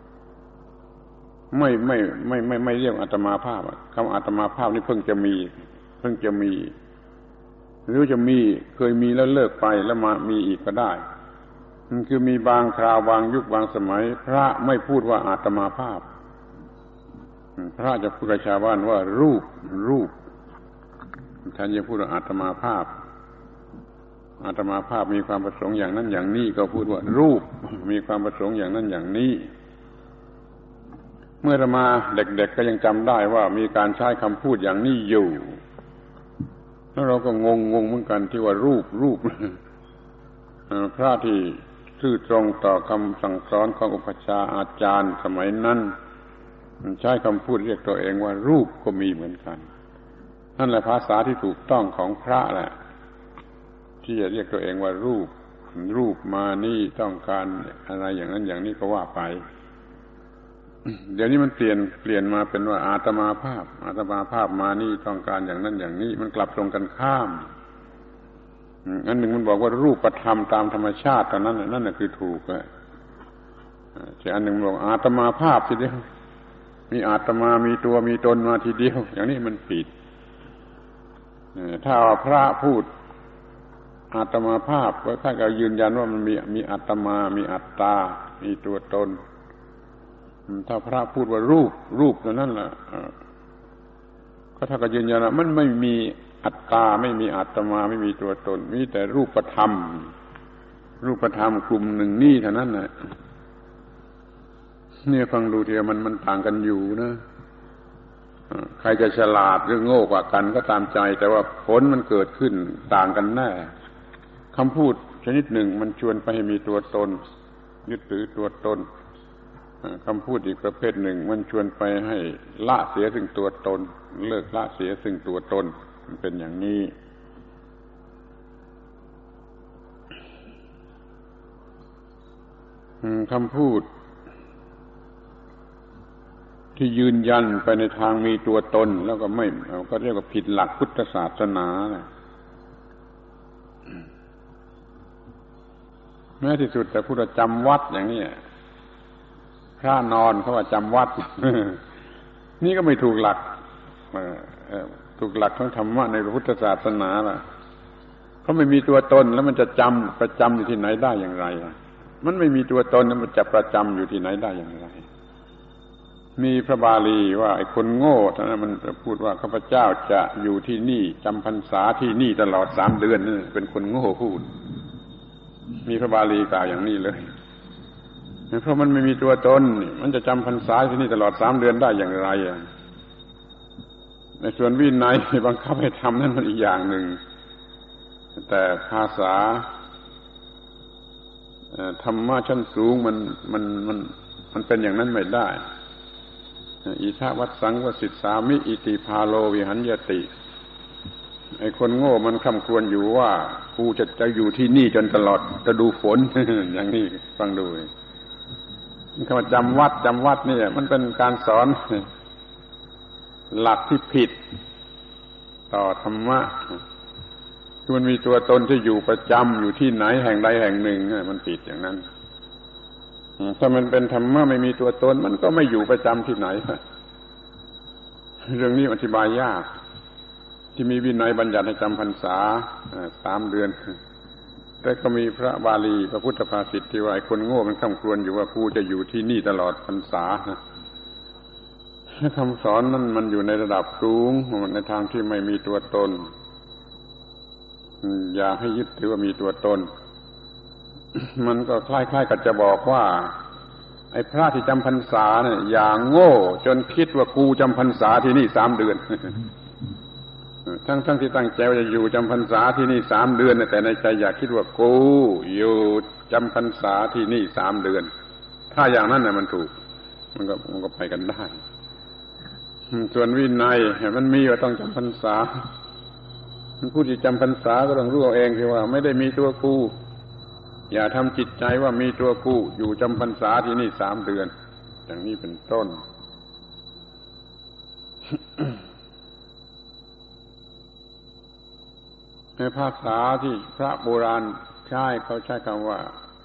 ไม่เรียกอาตมาภาพคำอาตมาภาพนี่เพิ่งจะมีหรือจะมีเคยมีแล้วเลิกไปแล้วมามีอีกก็ได้มันคือมีบางคราวบางยุคบางสมัยพระไม่พูดว่าอาตมาภาพพระจะพูดกับชาวบ้านว่ารูปท่านจะพูดว่าอาตมาภาพมีความประสงค์อย่างนั้นอย่างนี้ก็พูดว่ารูปมีความประสงค์อย่างนั้นอย่างนี้เมื่อเรามาเด็กๆก็ยังจำได้ว่ามีการใช้คำพูดอย่างนี้อยู่แล้วเราก็งงเหมือนกันที่ว่ารูปพระที่ซื่อตรงต่อคำสั่งสอนของอุปัชฌาย์อาจารย์สมัยนั้นใช้คำพูดเรียกตัวเองว่ารูปก็มีเหมือนกันนั่นแหละภาษาที่ถูกต้องของพระแหละที่จะเรียกตัวเองว่ารูปมานี่ต้องการอะไรอย่างนั้นอย่างนี้ก็ว่าไปเดี๋ยวนี้มันเปลี่ยนมาเป็นว่าอาตมาภาพมานี่ต้องการอย่างนั้นอย่างนี้มันกลับตรงกันข้ามอันหนึ่งมันบอกว่ารูปธรรมตามธรรมชาติตอนนั้นนั่นน่ะคือถูกเลยแต่อันหนึ่งบอกอาตมาภาพทีเดียวมีอาตมามีตัวมีตนมาทีเดียวอย่างนี้มันผิดถ้าพระพูดอาตมาภาพก็ท่านก็ยืนยันว่ามันมีอาตมามีอัตตามีตัวตนถ้าพระพูดว่ารูปนั่นแหละก็ท่านก็ยืนยันว่ามันไม่มีอัตตาไม่มีอาตมาไม่มีตัวตนมีแต่รูปธรรมกลุ่มหนึ่งนี่เท่านั้นน่ะเนี่ยฟังดูทีมันต่างกันอยู่นะใครจะฉลาดหรือโง่กว่ากันก็ตามใจแต่ว่าผลมันเกิดขึ้นต่างกันแน่คำพูดชนิดหนึ่งมันชวนไปให้มีตัวตนยึดถือตัวตนคำพูดอีกประเภทหนึ่งมันชวนไปให้ละเสียซึ่งตัวตนเลิกละเสียซึ่งตัวตนมันเป็นอย่างนี้คำพูดที่ยืนยันไปในทางมีตัวตนแล้วก็ไม่ก็เรียกว่าผิดหลักพุทธศาสนาแม้ที่สุดแต่พูดจำวัดอย่างนี้พระนอนเขาว่าจำวัดนี่ก็ไม่ถูกหลักของธรรมะในพระพุทธศาสนาล่ะเขาไม่มีตัวตนแล้วมันจะประจำอยู่ที่ไหนได้อย่างไรมันไม่มีตัวตนแล้วมันจะประจำอยู่ที่ไหนได้อย่างไรมีพระบาลีว่าไอ้คนโง่ท่านนั้นมันพูดว่าข้าพเจ้าจะอยู่ที่นี่จำพรรษาที่นี่ตลอด3 เดือนนี่เป็นคนโง่พูดมีพระบาลีกล่าวอย่างนี้เลยเพราะมันไม่มีตัวตนมันจะจำพรรษาที่นี่ตลอด3 เดือนได้อย่างไรในส่วนวินัยบังคับให้ทำนั่นมันอีกอย่างหนึ่งแต่ภาษาธรรมะชั้นสูงมันเป็นอย่างนั้นไม่ได้อิทาวัตสังวสิทธามิอิติพาโลวิหัญญติไอ้คนโง่มันคำครวญอยู่ว่ากูจะอยู่ที่นี่จนตลอดฤดูฝน อย่างนี้ฟังดูคำว่าจำวัดนี่มันเป็นการสอนหลักที่ผิดต่อธรรมะคือมันมีตัวตนที่อยู่ประจำอยู่ที่ไหนแห่งใดแห่งหนึ่งมันผิดอย่างนั้นถ้ามันเป็นธรรมะไม่มีตัวตนมันก็ไม่อยู่ประจำที่ไหนเรื่องนี้อธิบายยากที่มีวินัยบัญญัติให้จำพรรษา3 เดือนแต่ก็มีพระบาลีพระพุทธภาษิตที่ว่าคนโง่มันคำครวญอยู่ว่ากูจะอยู่ที่นี่ตลอดพรรษาคำสอนนั้นมันอยู่ในระดับสูงในทางที่ไม่มีตัวตนอย่าให้ยึดถือว่ามีตัวตนมันก็คล้ายๆกับจะบอกว่าไอ้พระที่จำพรรษาเนี่ยอย่างโง่จนคิดว่ากูจำพรรษาที่นี่3 เดือนทั้งที่ตั้งใจว่าจะอยู่จำพรรษาที่นี่3 เดือนแต่ในใจอยากคิดว่ากูอยู่จำพรรษาที่นี่3 เดือนถ้าอย่างนั้นน่ะมันถูกมันก็ไปกันได้ส่วนวินัยมันมีว่าต้องจำพรรษาผู้ที่จำพรรษาก็ต้องรู้เอาเองที่ว่าไม่ได้มีตัวกูอย่าทำจิตใจว่ามีตัวกูอยู่จำพรรษาที่นี่3 เดือนอย่างนี้เป็นต้น ในภาษาที่พระโบราณใช้เขาใช้คำว่า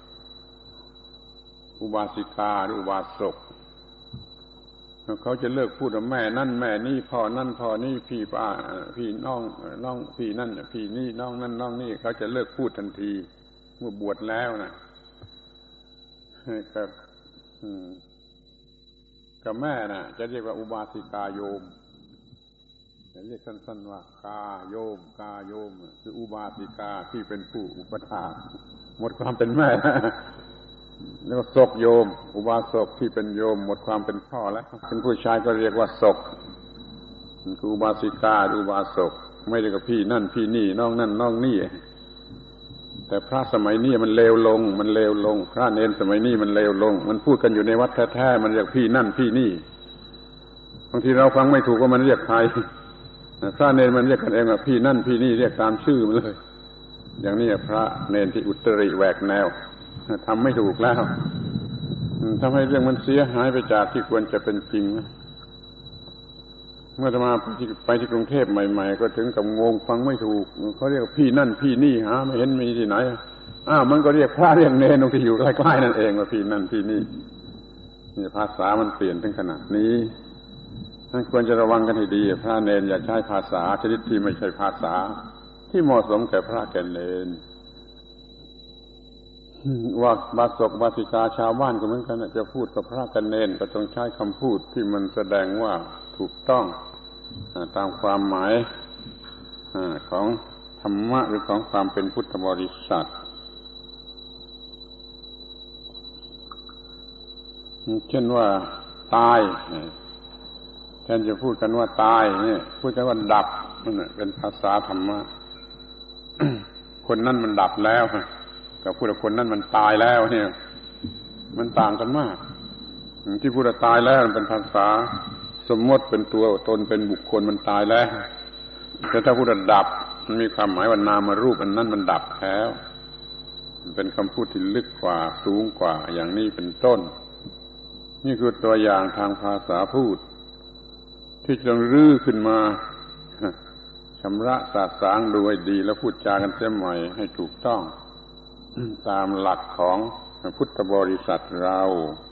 อุบาสิกาหรืออุบาสกเขาจะเลิกพูดว่าแม่นั่นแม่นี่พ่อนั่นพ่อนี่พี่ป้าพี่น้องพี่นั่นพี่นี่น้องนั่นน้องนี่เขาจะเลิกพูดทันทีเมื่อบวชแล้วนะกับแม่น่ะจะเรียกว่าอุบาสิกาโยมจะเรียกสั้นๆว่ากาโยมคืออุบาสิกาที่เป็นผู้อุปถากหมดความเป็นแม่แล้วก็ศกโยมอุบาสกที่เป็นโยมหมดความเป็นพ่อแล้วเป็นผู้ชายก็เรียกว่าศกคืออุบาสิกาอุบาสกไม่ได้กับพี่นั่นพี่นี่น้องนั่นน้องนี่แต่พระสมัยนี้มันเลวลงพระเนรสมัยนี้มันเลวลงมันพูดกันอยู่ในวัดแท้ๆมันเรียกพี่นั่นพี่นี่บางทีเราฟังไม่ถูกว่ามันเรียกใครพระเนรมันเรียกกันเองว่าพี่นั่นพี่นี่เรียกตามชื่อมันเลยอย่างนี้พระเนรที่อุตริแหวกแนวทำไม่ถูกแล้วทำให้เรื่องมันเสียหายไปจากที่ควรจะเป็นจริงนะเมื่อมาไปที่กรุงเทพใหม่ๆก็ถึงกับงงฟังไม่ถูกเขาเรียกพี่นั่นพี่นี่หาไม่เห็นมีที่ไหนมันก็เรียกพระเรียกเนรที่อยู่ใกล้ๆนั่นเองว่าพี่นั่นพี่นี่นี่ภาษามันเปลี่ยนถึงขนาดนี้ท่านควรจะระวังกันให้ดีพระเนรอย่าใช้ภาษาชนิดที่ไม่ใช่ภาษาที่เหมาะสมแก่พระแก่เนรว่าบาศกบาสิกาชาวบ้านก็เหมือนกันจะพูดกับพระกับเนรก็ต้องใช้คำพูดที่มันแสดงว่าถูกต้องตามความหมายของธรรมะหรือของความเป็นพุทธบริษัทเช่นว่าตายแทนจะพูดกันว่าตายเนี่ยพูดกันว่าดับนั่นเป็นภาษาธรรมะ คนนั้นมันดับแล้วกับพูดว่าคนนั้นมันตายแล้วเนี่ยมันต่างกันมากที่พูดว่าตายแล้วมันเป็นภาษาสมมติเป็นตัวตนเป็นบุคคลมันตายแล้วแต่ถ้าพูดว่าดับมันมีความหมายว่านามรูปอันนั้นมันดับแล้วเป็นคำพูดที่ลึกกว่าสูงกว่าอย่างนี้เป็นต้นนี่คือตัวอย่างทางภาษาพูดที่จะต้องรื้อขึ้นมาชำระสาสางดูให้ดีแล้วพูดจากันเสียใหม่ให้ถูกต้องตามหลักของพุทธบริษัทเรา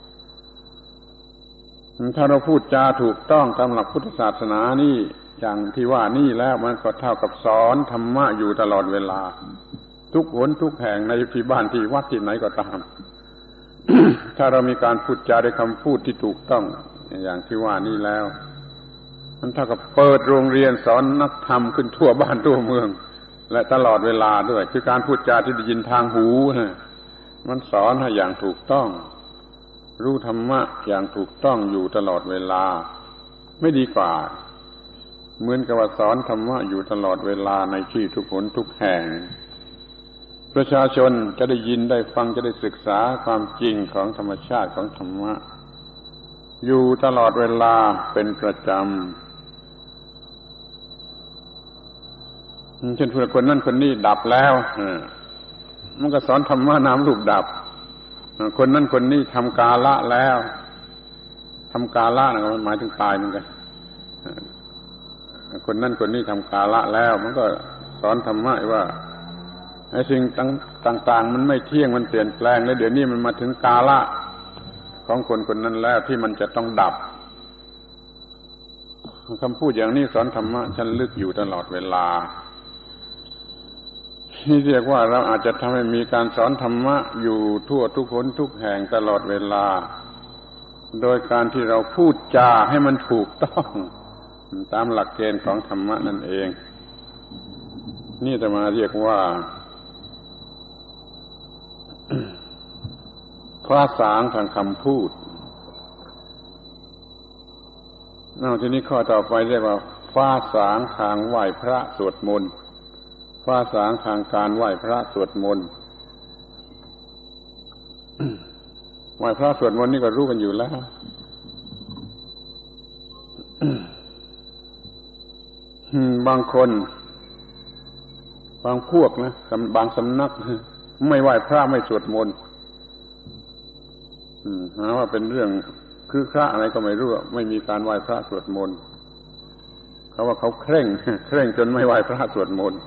ถ้าเราพูดจาถูกต้องตามหลักพุทธศาสนานี่อย่างที่ว่านี่แล้วมันก็เท่ากับสอนธรรมะอยู่ตลอดเวลาทุกหนทุกแห่งในที่บ้านที่วัดที่ไหนก็ตาม ถ้าเรามีการพูดจาด้วยคำพูดที่ถูกต้องอย่างที่ว่านี่แล้วมันเท่ากับเปิดโรงเรียนสอนนักธรรมขึ้นทั่วบ้านทั่วเมืองและตลอดเวลาด้วยคือการพูดจาที่ได้ยินทางหูมันสอนให้อย่างถูกต้องรู้ธรรมะอย่างถูกต้องอยู่ตลอดเวลาไม่ดีกว่าเหมือนกับว่าสอนธรรมะอยู่ตลอดเวลาในที่ทุกหนทุกแห่งประชาชนจะได้ยินได้ฟังจะได้ศึกษาความจริงของธรรมชาติของธรรมะอยู่ตลอดเวลาเป็นประจำเช่นผู้คนนั่นคนนี้ดับแล้วมันก็สอนธรรมะนามรูปดับคนนั่นคนนี้ทำกาละแล้วทำกาละนะมันหมายถึงตายเหมือนกันคนนั่นคนนี้ทำกาละแล้วมันก็สอนธรรมะว่าไอ้สิ่งต่างๆมันไม่เที่ยงมันเปลี่ยนแปลงแล้วเดี๋ยวนี้มันมาถึงกาละของคนคนนั้นแล้วที่มันจะต้องดับคำพูดอย่างนี้สอนธรรมะชั้นลึกอยู่ตลอดเวลาที่เรียกว่าเราอาจจะทำให้มีการสอนธรรมะอยู่ทั่วทุกคนทุกแห่งตลอดเวลาโดยการที่เราพูดจาให้มันถูกต้องตามหลักเกณฑ์ของธรรมะนั่นเองนี่จะมาเรียกว่าภาษาทางคำพูดทีนี้ข้อต่อไปเรียกว่าภาษาทางไหว้พระสวดมนต์ภาษาทางการไหว้พระสวดมนต์ไหว้พระสวดมนต์นี่ก็รู้กันอยู่แล้วบางคนบางพวกนะบางสำนักไม่ไหว้พระไม่สวดมนต์หาว่าเป็นเรื่องคือพระอะไรก็ไม่รู้ไม่มีการไหว้พระสวดมนต์เขาว่าเขาเคร่งจนไม่ไหว้พระสวดมนต์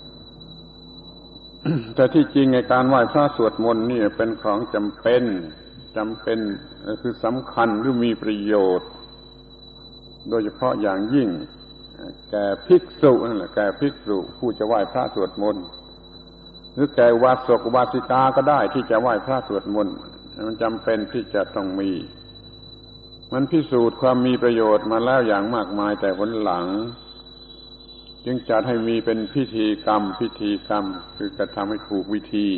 แต่ที่จริงในการไหว้พระสวดมนต์นี่เป็นของจำเป็นคือสำคัญหรือมีประโยชน์โดยเฉพาะอย่างยิ่งแก่ภิกษุนั่นแหละแก่ภิกษุผู้จะไหว้พระสวดมนต์หรือแก่อุบาสกอุบาสิกาก็ได้ที่จะไหว้พระสวดมนต์มันจำเป็นที่จะต้องมีมันพิสูจน์ความมีประโยชน์มาแล้วอย่างมากมายแต่ผลหลังจึงจัดให้มีเป็นพิธีกรรมคือกระทำให้ถูกวิธี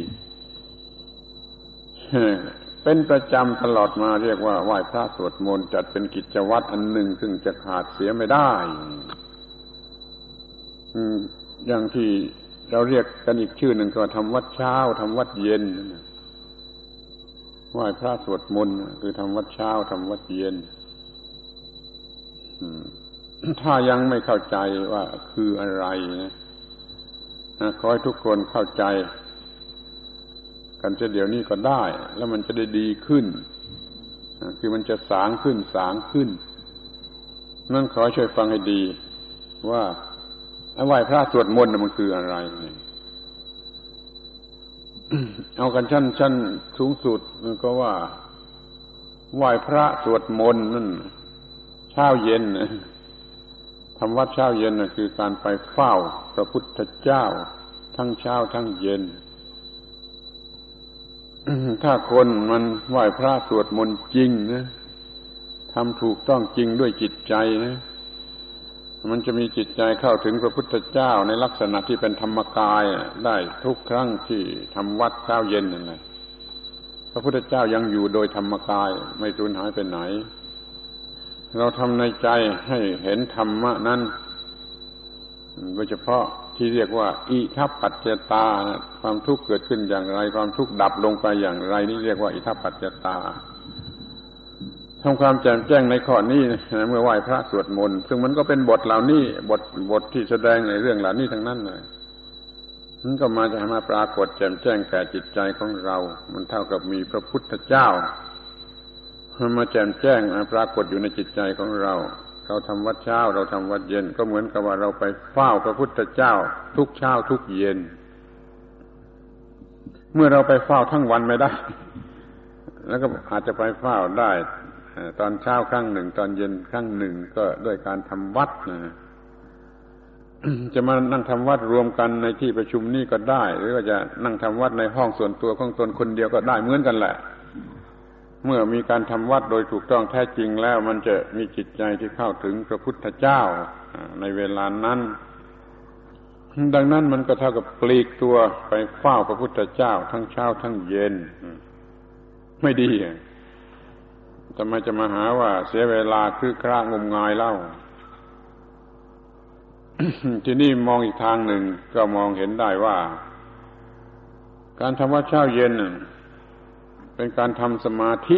เป็นประจำตลอดมาเรียกว่าไหว้พระสวดมนต์จัดเป็นกิจวัตรอันหนึ่งซึ่งจะขาดเสียไม่ได้อย่างที่เราเรียกกันอีกชื่อหนึ่งก็ทำวัดเช้าทำวัดเย็นไหว้พระสวดมนต์คือทำวัดเช้าทำวัดเย็นถ้ายังไม่เข้าใจว่าคืออะไรนะขอให้ทุกคนเข้าใจกันเดี๋ยวนี้ก็ได้แล้วมันจะได้ดีขึ้นคือมันจะสางขึ้นนั่นขอช่วยฟังให้ดีว่าไหว้พระสวดมนต์มันคืออะไรเอากันชั้นสูงสุดมันก็ว่าไหว้พระสวดมนต์นั่นเช้าเย็นทำวัดเช้าเย็นคือการไปเฝ้าพระพุทธเจ้าทั้งเช้าทั้งเย็นถ้าคนมันไหว้พระสวดมนต์จริงนะทำถูกต้องจริงด้วยจิตใจนะมันจะมีจิตใจเข้าถึงพระพุทธเจ้าในลักษณะที่เป็นธรรมกายได้ทุกครั้งที่ทำวัดเช้าเย็นนั่นแหละพระพุทธเจ้ายังอยู่โดยธรรมกายไม่สูญหายไปไหนเราทำในใจให้เห็นธรรมะนั้นโดยเฉพาะที่เรียกว่าอิทัปปัจจตาความทุกข์เกิดขึ้นอย่างไรความทุกข์ดับลงไปอย่างไรนี่เรียกว่าอิทัปปัจจตาทำความแจ่มแจ้งในข้อนี้เมื่อไหว้พระสวดมนต์ซึ่งมันก็เป็นบทเหล่านี้บทที่แสดงในเรื่องเหล่านี้ทั้งนั้นเลยมันก็จะมาปรากฏแจ่มแจ้งแก่จิตใจของเรามันเท่ากับมีพระพุทธเจ้ามาแจ่มแจ้งปรากฏอยู่ในจิตใจของเราทำวัดเช้าเราทำวัดเย็นก็เหมือนกับว่าเราไปเฝ้าพระพุทธเจ้าทุกเช้าทุกเย็นเมื่อเราไปเฝ้าทั้งวันไม่ได้แล้วก็อาจจะไปเฝ้าได้ตอนเช้าครั้งหนึ่งตอนเย็นครั้งหนึ่งก็ด้วยการทำวัดจะมานั่งทำวัดรวมกันในที่ประชุมนี่ก็ได้หรือว่าจะนั่งทำวัดในห้องส่วนตัวของตนคนเดียวก็ได้เหมือนกันแหละเมื่อมีการทำวัดโดยถูกต้องแท้จริงแล้วมันจะมีจิตใจที่เข้าถึงพระพุทธเจ้าในเวลานั้นดังนั้นมันก็เท่ากับปลีกตัวไปเฝ้าพระพุทธเจ้าทั้งเช้าทั้งเย็นไม่ดีทำไมจะมาหาว่าเสียเวลาคือคร่างมงายเล่า ที่นี่มองอีกทางหนึ่งก็มองเห็นได้ว่าการทำวัดเช้าเย็นเป็นการทำสมาธิ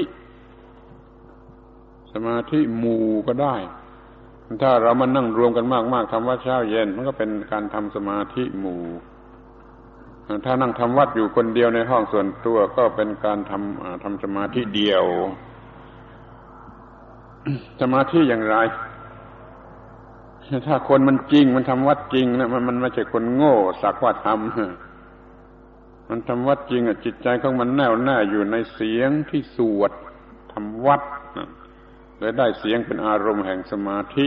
หมู่ก็ได้ถ้าเรามานั่งรวมกันมากๆทำวัดเช้าเย็นมันก็เป็นการทำสมาธิหมู่ถ้านั่งทำวัดอยู่คนเดียวในห้องส่วนตัวก็เป็นการทำสมาธิเดียวสมาธิอย่างไรถ้าคนมันจริงมันทำวัดจริงนะมันไม่ใช่คนโง่สักว่าทำมันทำวัดจริงจิตใจของมันแน่วแน่อยู่ในเสียงที่สวดทำวัดเลยได้เสียงเป็นอารมณ์แห่งสมาธิ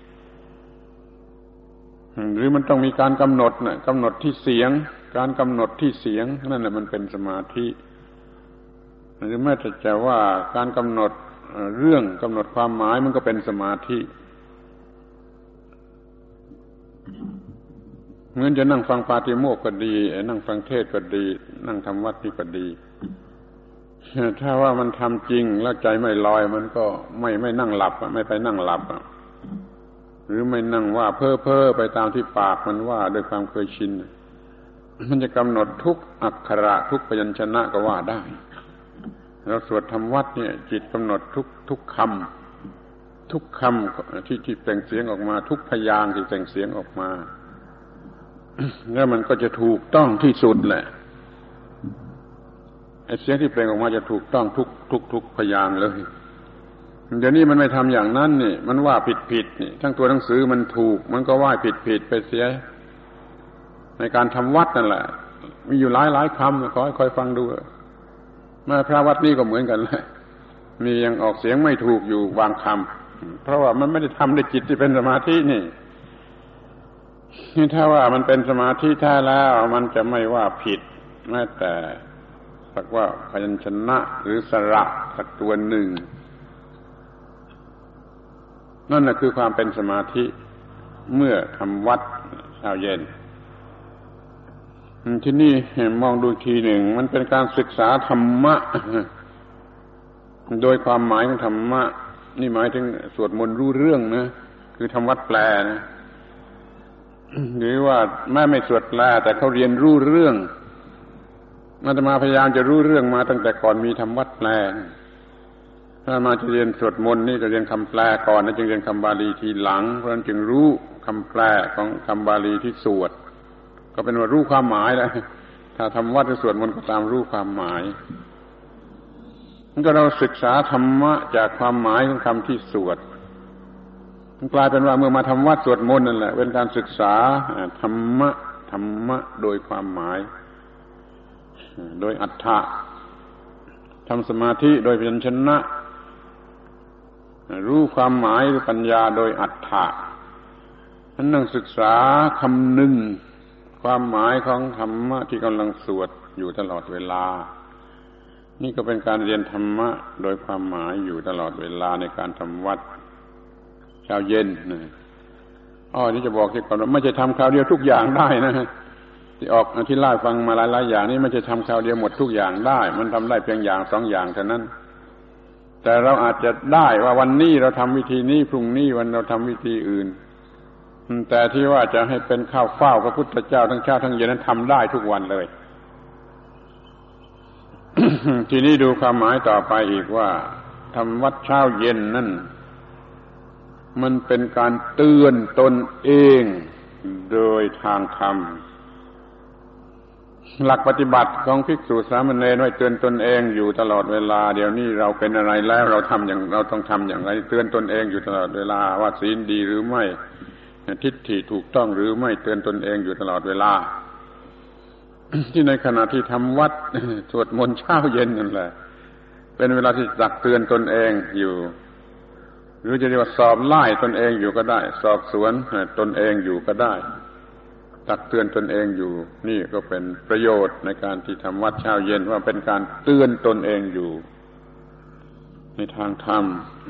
หรือมันต้องมีการกำหนดกำหนดที่เสียงการกำหนดที่เสียงนั่นแหละมันเป็นสมาธิหรือแม้แต่จะว่าการกำหนดเรื่องกำหนดความหมายมันก็เป็นสมาธิเหมือนจะนั่งฟังปาฏิโมกข์ก็ดีนั่งฟังเทศน์ก็ดีนั่งทำวัดนี่ก็ดีถ้าว่ามันทำจริงแล้วใจไม่ลอยมันก็ไม่นั่งหลับไม่ไปนั่งหลับหรือไม่นั่งว่าเพ้อไปตามที่ปากมันว่าด้วยความเคยชินมันจะกำหนดทุกอักขระทุกพยัญชนะก็ว่าได้เราสวดทำวัดเนี่ยจิตกำหนดทุกคำที่เปล่งเสียงออกมาทุกพยางค์ที่เปล่งเสียงออกมาแล้วมันก็จะถูกต้องที่สุดแหละไอ้เสียงที่เปล่งออกมาจะถูกต้องทุกพยางค์เลยเดี๋ยวนี้มันไม่ทำอย่างนั้นนี่มันว่าผิดนี่ทั้งตัวหนังสือมันถูกมันก็ว่าผิดไปเสียในการทำวัดนั่นแหละมีอยู่หลายคำขอให้คอยฟังดูมาพระวัดนี่ก็เหมือนกันเลยมียังออกเสียงไม่ถูกอยู่บางคำเพราะว่ามันไม่ได้ทำด้วยจิตที่เป็นสมาธินี่ถ้าว่ามันเป็นสมาธิแท้แล้วมันจะไม่ว่าผิดแม้แต่สักว่าพยัญชนะหรือสระสักตัวหนึ่งนั่นน่ะคือความเป็นสมาธิเมื่อทำวัดเช้าเย็นที่นี่มองดูทีหนึ่งมันเป็นการศึกษาธรรมะโดยความหมายของธรรมะนี่หมายถึงสวดมนต์รู้เรื่องนะคือทำวัดแปลนะหรือว่าแม้ไม่สวดแปลแต่เขาเรียนรู้เรื่องอาตมาพยายามจะรู้เรื่องมาตั้งแต่ก่อนมีทำวัดแปลถ้ามาจะเรียนสวดมนต์นี่จะเรียนคำแปลก่อนแล้วจึงเรียนคำบาลีทีหลังเพราะฉะนั้นจึงรู้คำแปลของคำบาลีที่สวดก็เป็นว่ารู้ความหมายแล้วถ้าทำวัดหรือสวดมนต์ก็ตามรู้ความหมายมันก็เราศึกษาธรรมะจากความหมายของคำที่สวดมันกลายเป็นว่าเมื่อมาทำวัดสวดมนต์นั่นแหละเป็นการศึกษาธรรมะโดยความหมายโดยอรรถะทำสมาธิโดยพยัญชนะรู้ความหมายหรือปัญญาโดยอรรถะนั้นนั่งศึกษาคำนึงความหมายของธรรมะที่กำลังสวดอยู่ตลอดเวลานี่ก็เป็นการเรียนธรรมะโดยความหมายอยู่ตลอดเวลาในการทำวัดเช้าเย็นนะนี่จะบอกที่ก่อนว่าไม่ใช่ทำคราวเดียวทุกอย่างได้นะที่ออกที่เล่าฟังมาหลายๆอย่างนี่ไม่ใช่ทำคราวเดียวหมดทุกอย่างได้มันทำได้เพียงอย่างสองอย่างเท่านั้นแต่เราอาจจะได้ว่าวันนี้เราทำวิธีนี้พรุ่งนี้วันเราทำวิธีอื่นแต่ที่ว่าจะให้เป็นข้าวเฝ้าพระพุทธเจ้าทั้งเช้าทั้งเย็นนั้นทำได้ทุกวันเลย ทีนี้ดูความหมายต่อไปอีกว่าทำวัดเช้าเย็นนั่นมันเป็นการเตือนตนเองโดยทางธรรมหลักปฏิบัติของภิกษุสามเณรไว้เตือนตนเองอยู่ตลอดเวลาเดี๋ยวนี้เราเป็นอะไรแล้วเราต้องทำอย่างไรเตือนตนเองอยู่ตลอดเวลาว่าศีลดีหรือไม่ทิฏฐิถูกต้องหรือไม่เตือนตนเองอยู่ตลอดเวลา ที่ในขณะที่ทำวัดสวดมนต์เช้าเย็นนั่นแหละเป็นเวลาที่ตักเตือนตนเองอยู่หรือจะเรียกว่าสอบไล่ตนเองอยู่ก็ได้สอบสวนตนเองอยู่ก็ได้ตักเตือนตนเองอยู่นี่ก็เป็นประโยชน์ในการที่ทำวัดเช้าเย็นว่าเป็นการเตือนตนเองอยู่ในทางธรรม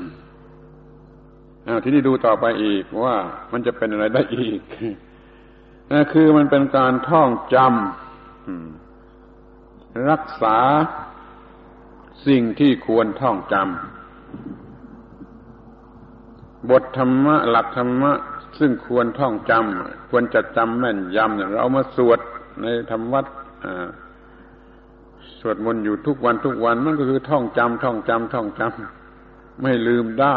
ทีนี้ดูต่อไปอีกว่ามันจะเป็นอะไรได้อีกนั่นคือมันเป็นการท่องจำรักษาสิ่งที่ควรท่องจำบทธรรมะหลักธรรมะซึ่งควรท่องจำควรจะจำแม่นยำเรามาสวดในธรรมวัดสวดมนต์อยู่ทุกวันมันก็คือท่องจำไม่ลืมได้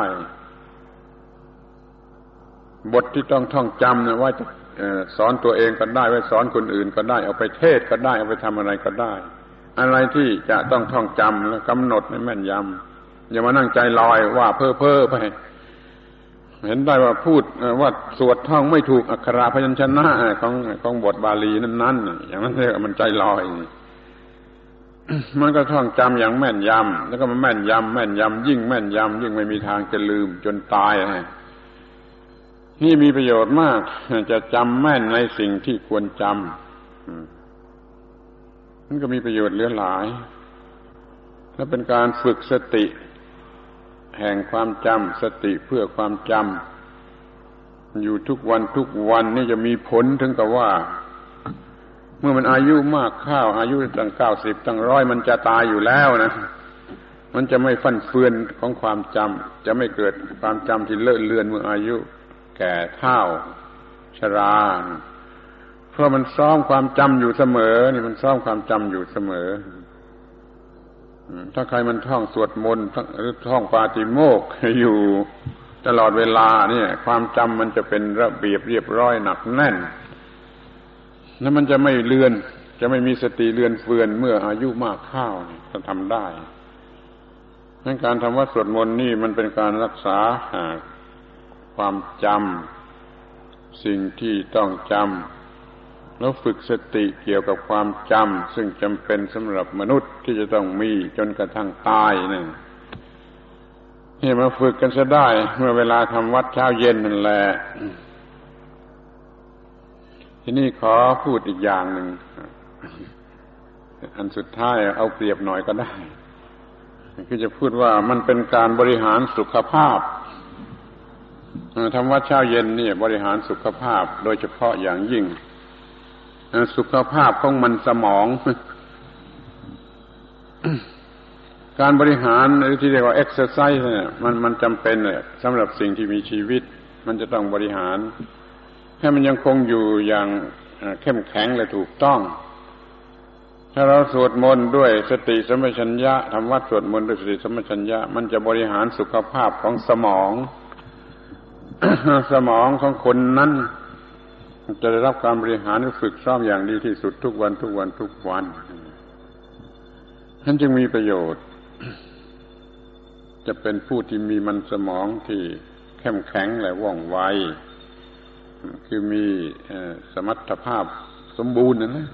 บทที่ต้องท่องจำนะว่าจะสอนตัวเองก็ได้ไว้สอนคนอื่นก็ได้เอาไปเทศก็ได้เอาไปทำอะไรก็ได้อะไรที่จะต้องท่องจำแล้วกำหนดให้แม่นยำอย่ามานั่งใจลอยว่าเพ้อไปเห็นได้ว่าพูดว่าสวดท่องไม่ถูกอักขระพยัญชนะของบทบาลีนั้นๆอย่างนั้นเรียกว่ามันใจลอย มันก็ท่องจำอย่างแม่นยำแล้วก็มันแม่นยำยิ่งแม่นยำยิ่งไม่มีทางจะลืมจนตายนี่มีประโยชน์มากจะจำแม่นในสิ่งที่ควรจำมันก็มีประโยชน์เหลือหลายและเป็นการฝึกสติแห่งความจำสติเพื่อความจำอยู่ทุกวันนี่จะมีผลถึงกับว่าเมื่อมันอายุมากเข้าอายุตั้ง90ตั้ง100มันจะตายอยู่แล้วนะมันจะไม่ฟั่นเฟือนของความจำจะไม่เกิดความจำที่เลอะเลือนเมื่ออายุแก่เฒ่าชราเพราะมันซ้อมความจำอยู่เสมอนี่มันซ้อมความจำอยู่เสมอถ้าใครมันท่องสวดมนต์หรือท่องปาติโมกข์อยู่ตลอดเวลาเนี่ยความจำมันจะเป็นระเบียบเรียบร้อยหนักแน่นแล้วมันจะไม่เลือนจะไม่มีสติเลือนเฟือนเมื่ออายุมากเข้าจะทำได้ในการทำวัดสวดมนต์นี่มันเป็นการรักษาความจำสิ่งที่ต้องจำแล้วฝึกสติเกี่ยวกับความจำซึ่งจำเป็นสำหรับมนุษย์ที่จะต้องมีจนกระทั่งตายนี่มาฝึกกันซะได้เมื่อเวลาทำวัดเช้าเย็นนั่นแหละทีนี้ขอพูดอีกอย่างหนึ่งอันสุดท้ายเอาเปรียบหน่อยก็ได้คือจะพูดว่ามันเป็นการบริหารสุขภาพทำวัดเช้าเย็นนี่บริหารสุขภาพโดยเฉพาะอย่างยิ่งสุขภาพของมันสมอง การบริหารหรือที่เรียกว่า exercise เนี่ยมันจำเป็นสำหรับสิ่งที่มีชีวิตมันจะต้องบริหารให้มันยังคงอยู่อย่างเข้มแข็งและถูกต้องถ้าเราสวดมนต์ด้วยสติสัมปชัญญะทำวัดสวดมนต์ด้วยสติสัมปชัญญะมันจะบริหารสุขภาพของสมอง สมองของคนนั้นจะได้รับการบริหารฝึกซ้อมอย่างดีที่สุดทุกวันท่านจึงมีประโยชน์ จะเป็นผู้ที่มีมันสมองที่เข้มแข็งและว่องไวคือมีสมรรถภาพสมบูรณ์นะ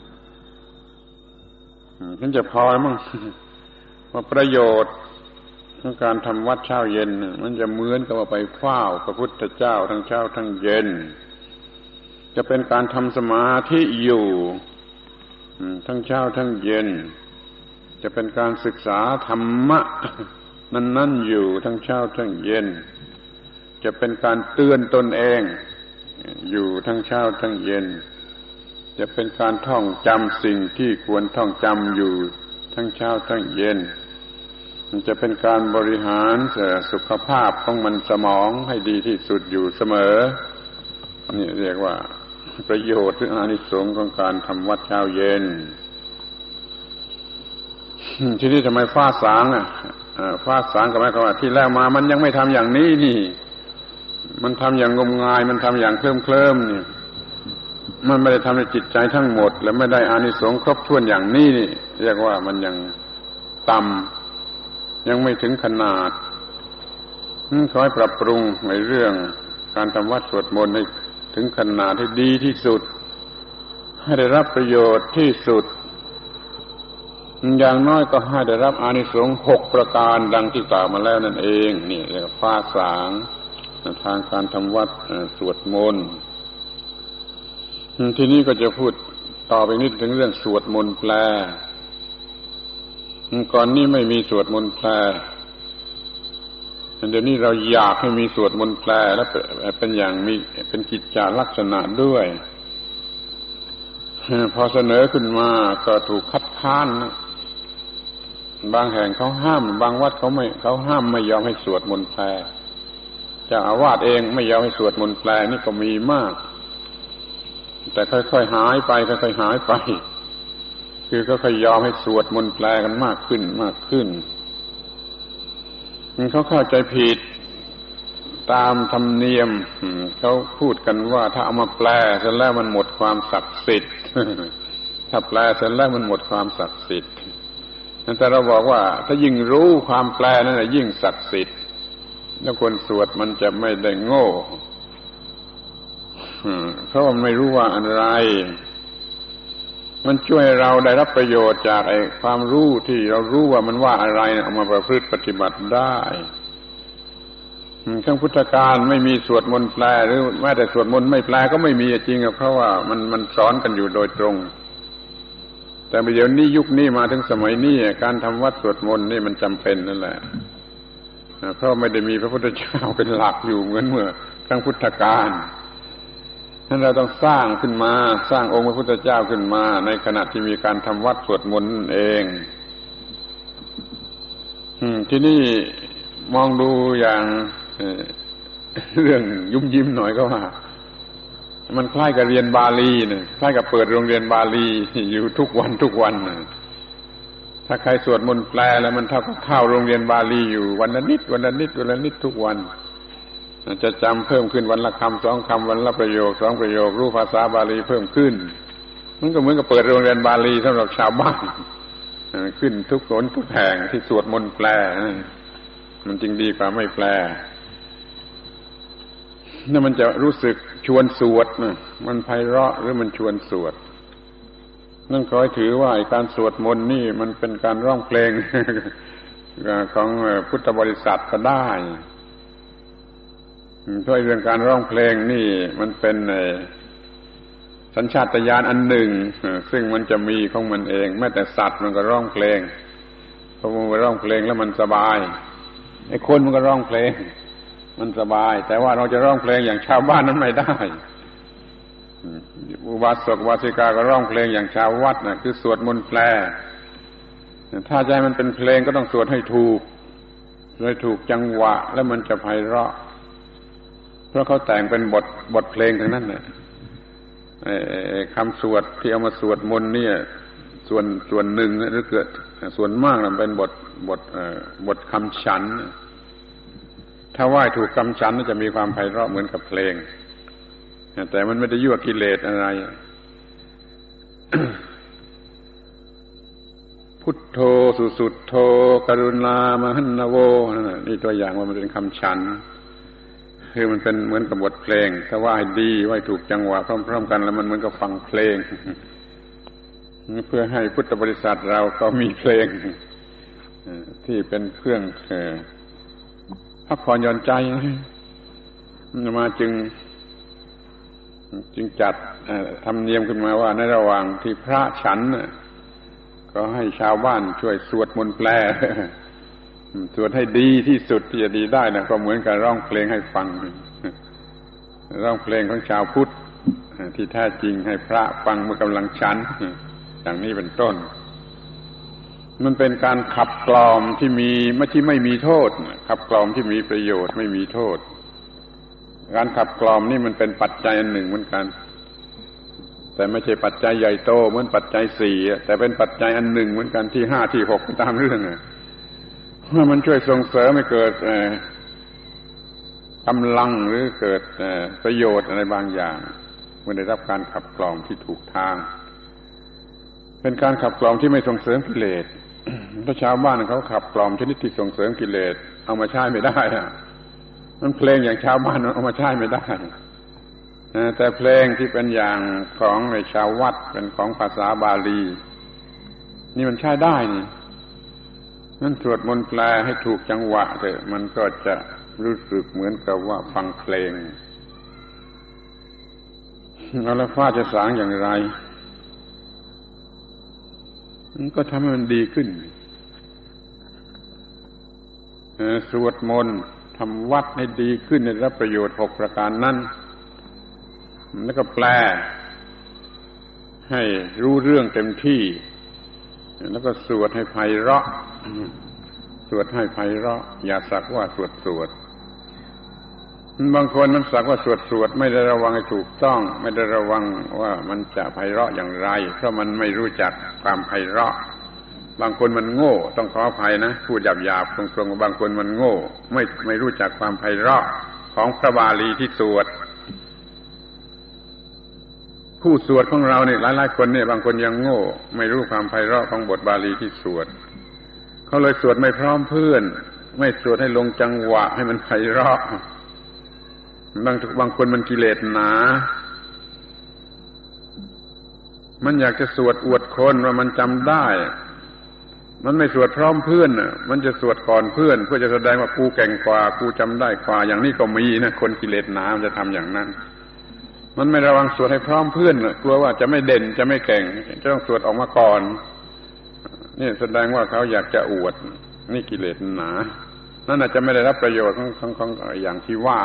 ฉันจะพอมั้งว่าประโยชน์ของการทำวัดเช้าเย็นมันจะเหมือนกับว่าไปเฝ้าพระพุทธเจ้าทั้งเช้าทั้งเย็นจะเป็นการทำสมาธิอยู่ทั้งเช้าทั้งเย็นจะเป็นการศึกษาธรรมะนั่นอยู่ทั้งเช้าทั้งเย็นจะเป็นการเตือนตนเองอยู่ทั้งเช้าทั้งเย็นจะเป็นการท่องจำสิ่งที่ควรท่องจำอยู่ทั้งเช้าทั้งเย็นมันจะเป็นการบริหารสุขภาพของมันสมองให้ดีที่สุดอยู่เสมอนี่เรียกว่าประโยชน์หรืออานิสงส์ของการทำวัดเช้าเย็นที่นี่ทำไมฟ้าสางฟ้าสางก็หมายความว่าที่แล้วมามันยังไม่ทำอย่างนี้นี่มันทำอย่างงมงายมันทำอย่างเคลิ้มนี่มันไม่ได้ทำในจิตใจทั้งหมดและไม่ได้อานิสงส์ครบถ้วนอย่างนี้นี่เรียกว่ามันยังต่ำยังไม่ถึงขนาดขอให้ปรับปรุงในเรื่องการทำวัดสวดมนต์ให้ถึงขนาดให้ดีที่สุดให้ได้รับประโยชน์ที่สุดอย่างน้อยก็ให้ได้รับอานิสงส์6ประการดังที่กล่าวมาแล้วนั่นเองนี่เรียกว่าฟ้าสางทางการทำวัดสวดมนต์ทีนี้ก็จะพูดต่อไปนิดถึงเรื่องสวดมนต์แปลก่อนนี้ไม่มีสวดมนต์แปลเดี๋ยวนี้เราอยากให้มีสวดมนต์แปลและเป็นอย่างมีเป็นกิจจลักษณะด้วยพอเสนอขึ้นมาก็ถูกคัดค้านบางแห่งเขาห้ามบางวัดเขาห้ามไม่ยอมให้สวดมนต์แปลเจ้าอาวาสเองไม่ยอมให้สวดมนต์แปลนี่ก็มีมากแต่ค่อยๆหายไปค่อยๆหายไปคือก็ค่อยยอมให้สวดมนต์แปลกันมากขึ้นเขาเข้าใจผิดตามธรรมเนียมเขาพูดกันว่าถ้าเอามาแปลเสร็จแล้วมันหมดความศักดิ์สิทธิ์ถ้าแปลเสร็จแล้วมันหมดความศักดิ์สิทธิ์แต่เราบอกว่าถ้ายิ่งรู้ความแปลนั่นแหละยิ่งศักดิ์สิทธิ์แล้วคนสวดมันจะไม่ได้โง่เพราะมันไม่รู้ว่าอะไรมันช่วยเราได้รับประโยชน์จากไอ้ความรู้ที่เรารู้ว่ามันว่าอะไรเอามาประพฤติปฏิบัติได้ครั้งพุทธกาลไม่มีสวดมนต์แปลหรือแม้แต่สวดมนต์ไม่แปลก็ไม่มีจริงเพราะว่ามันสอนกันอยู่โดยตรงแต่เดี๋ยวนี้ยุคนี้มาถึงสมัยนี้การทำวัดสวดมนต์นี่มันจำเป็นนั่นแหละเพราะไม่ได้มีพระพุทธเจ้าเป็นหลักอยู่เหมือนเมื่อครั้งพุทธกาลนั้นเราต้องสร้างขึ้นมาสร้างองค์พระพุทธเจ้าขึ้นมาในขณะที่มีการทำวัดสวดมนต์เองที่นี่มองดูอย่างเรื่องยุ่มยิ้มหน่อยก็ว่ามันคล้ายกับเรียนบาลีนะคล้ายกับเปิดโรงเรียนบาลีอยู่ทุกวันถ้าใครสวดมนต์แปลแล้วมันเท่ากับเข้าโรงเรียนบาลีอยู่วันละนิดทุกวันจะจำเพิ่มขึ้นวันละคำ2คำวันละประโยค2ประโยครู้ภาษาบาลีเพิ่มขึ้นมันก็เหมือนกับเปิดโรงเรียนบาลีสำหรับชาวบ้านขึ้นทุกหนทุกแห่งที่สวดมนต์แปลมันจริงดีกว่าไม่แปลนั่นมันจะรู้สึกชวนสวดนะมันไพเราะหรือมันชวนสวดนั่นขอให้ถือว่าการสวดมนต์นี่มันเป็นการร้องเพลงของพุทธบริษัทก็ได้เพราะเรื่องการร้องเพลงนี่มันเป็นสัญชาตญาณอันหนึ่งซึ่งมันจะมีของมันเองแม้แต่สัตว์มันก็ร้องเพลงพอมันร้องเพลงแล้วมันสบายไอ้คนมันก็ร้องเพลงมันสบายแต่ว่าเราจะร้องเพลงอย่างชาวบ้านนั้นไม่ได้อุบาสกอุบาสิกาก็ร้องเพลงอย่างชาววัดน่ะคือสวดมนต์แปลถ้าจะให้มันเป็นเพลงก็ต้องสวดให้ถูกจังหวะแล้วมันจะไพเราะเพราะเขาแต่งเป็นบทเพลงทั้งนั้นน่ะคำสวดที่เอามาสวดมนต์เนี่ยส่วนหนึ่งหรือเกิดส่วนมากมันเป็นบทคำฉันถ้าไหว้ถูกคำฉันจะมีความไพเราะเหมือนกับเพลงแต่มันไม่ได้ยั่วกิเลสอะไร พุทโธสุดโธกรุณามหันนโวนี่ตัวอย่างว่ามันเป็นคำฉันคือมันเป็นเหมือนกับบทเพลงถ้าว่าให้ดีไหว้ถูกจังหวะพร้อมๆกันแล้วมันเหมือนกับฟังเพลงเพื่อให้พุทธบริษัทเราก็มีเพลงที่เป็นเครื่องพักผ่อนหย่อนใจมาจึงจัดทำเนียมขึ้นมาว่าในระหว่างที่พระฉันก็ให้ชาวบ้านช่วยสวดมนต์แปลสวดให้ดีที่สุดที่จะดีได้นะก็เหมือนกับร้องเพลงให้ฟังร้องเพลงของชาวพุทธที่แท้จริงให้พระฟังเมื่อกำลังฉันอย่างนี้เป็นต้นมันเป็นการขับกล่อมที่ไม่มีโทษขับกล่อมที่มีประโยชน์ไม่มีโทษการขับกล่อมนี่มันเป็นปัจจัยอันหนึ่งเหมือนกันแต่ไม่ใช่ปัจจัยใหญ่โตเหมือนปัจจัยสี่แต่เป็นปัจจัยอันหนึ่งเหมือนกันที่ห้าที่หกตามเรื่องว่ามันช่วยส่งเสริมให้เกิดกำลังหรือเกิดประโยชน์อะไรบางอย่างเมื่อได้รับการขับกล่อมที่ถูกทางเป็นการขับกล่อมที่ไม่ส่งเสริมกิเลสถ้าชาวบ้านเขาขับกล่อมชนิดที่ส่งเสริมกิเลสเอามาใช้ไม่ได้มันเพลงอย่างชาวบ้านเอามาใช้ไม่ได้แต่เพลงที่เป็นอย่างของในชาววัดเป็นของภาษาบาลีนี่มันใช้ได้นี่นั่นสวดมนต์แปลให้ถูกจังหวะเถอะมันก็จะรู้สึกเหมือนกับว่าฟังเพลงแล้วฟ้าจะสางอย่างไรมันก็ทำให้มันดีขึ้นสวดมนต์ทำวัดให้ดีขึ้นได้รับประโยชน์6ประการนั้นแล้วก็แปลให้รู้เรื่องเต็มที่แล้วก็สวดให้ไพเราะสวดให้ไพเราะอย่าสักว่าสวดบางคนมันสักว่าสวดไม่ได้ระวังให้ถูกต้องไม่ได้ระวังว่ามันจะไพเราะอย่างไรเพราะมันไม่รู้จักความไพเราะบางคนมันโง่ต้องขออภัยนะพูดหยาบๆตรงๆว่าบางคนมันโง่ไม่รู้จักความไพเราะของพระบาลีที่สวดผู้สวดของเราเนี่ยหลายๆคนเนี่ยบางคนยังโง่ไม่รู้ความไพเราะของบทบาลีที่สวดเขาเลยสวดไม่พร้อมเพื่อนไม่สวดให้ลงจังหวะให้มันไพเราะบางคนมันกิเลสหนามันอยากจะสวดอวดคนว่ามันจำได้มันไม่สวดพร้อมเพื่อนมันจะสวดก่อนเพื่อนเพื่อจะแสดงว่ากูเก่งกว่ากูจำได้กว่าอย่างนี้ก็มีนะคนกิเลสหนามันจะทำอย่างนั้นมันไม่ระวังสวดให้พร้อมเพื่อนกลัวว่าจะไม่เด่นจะไม่เก่งจะต้องสวดออกมาก่อนนี่แสดงว่าเขาอยากจะอวดนี่กิเลสหนานั่นอาจจะไม่ได้รับประโยชน์ของอย่างที่ว่า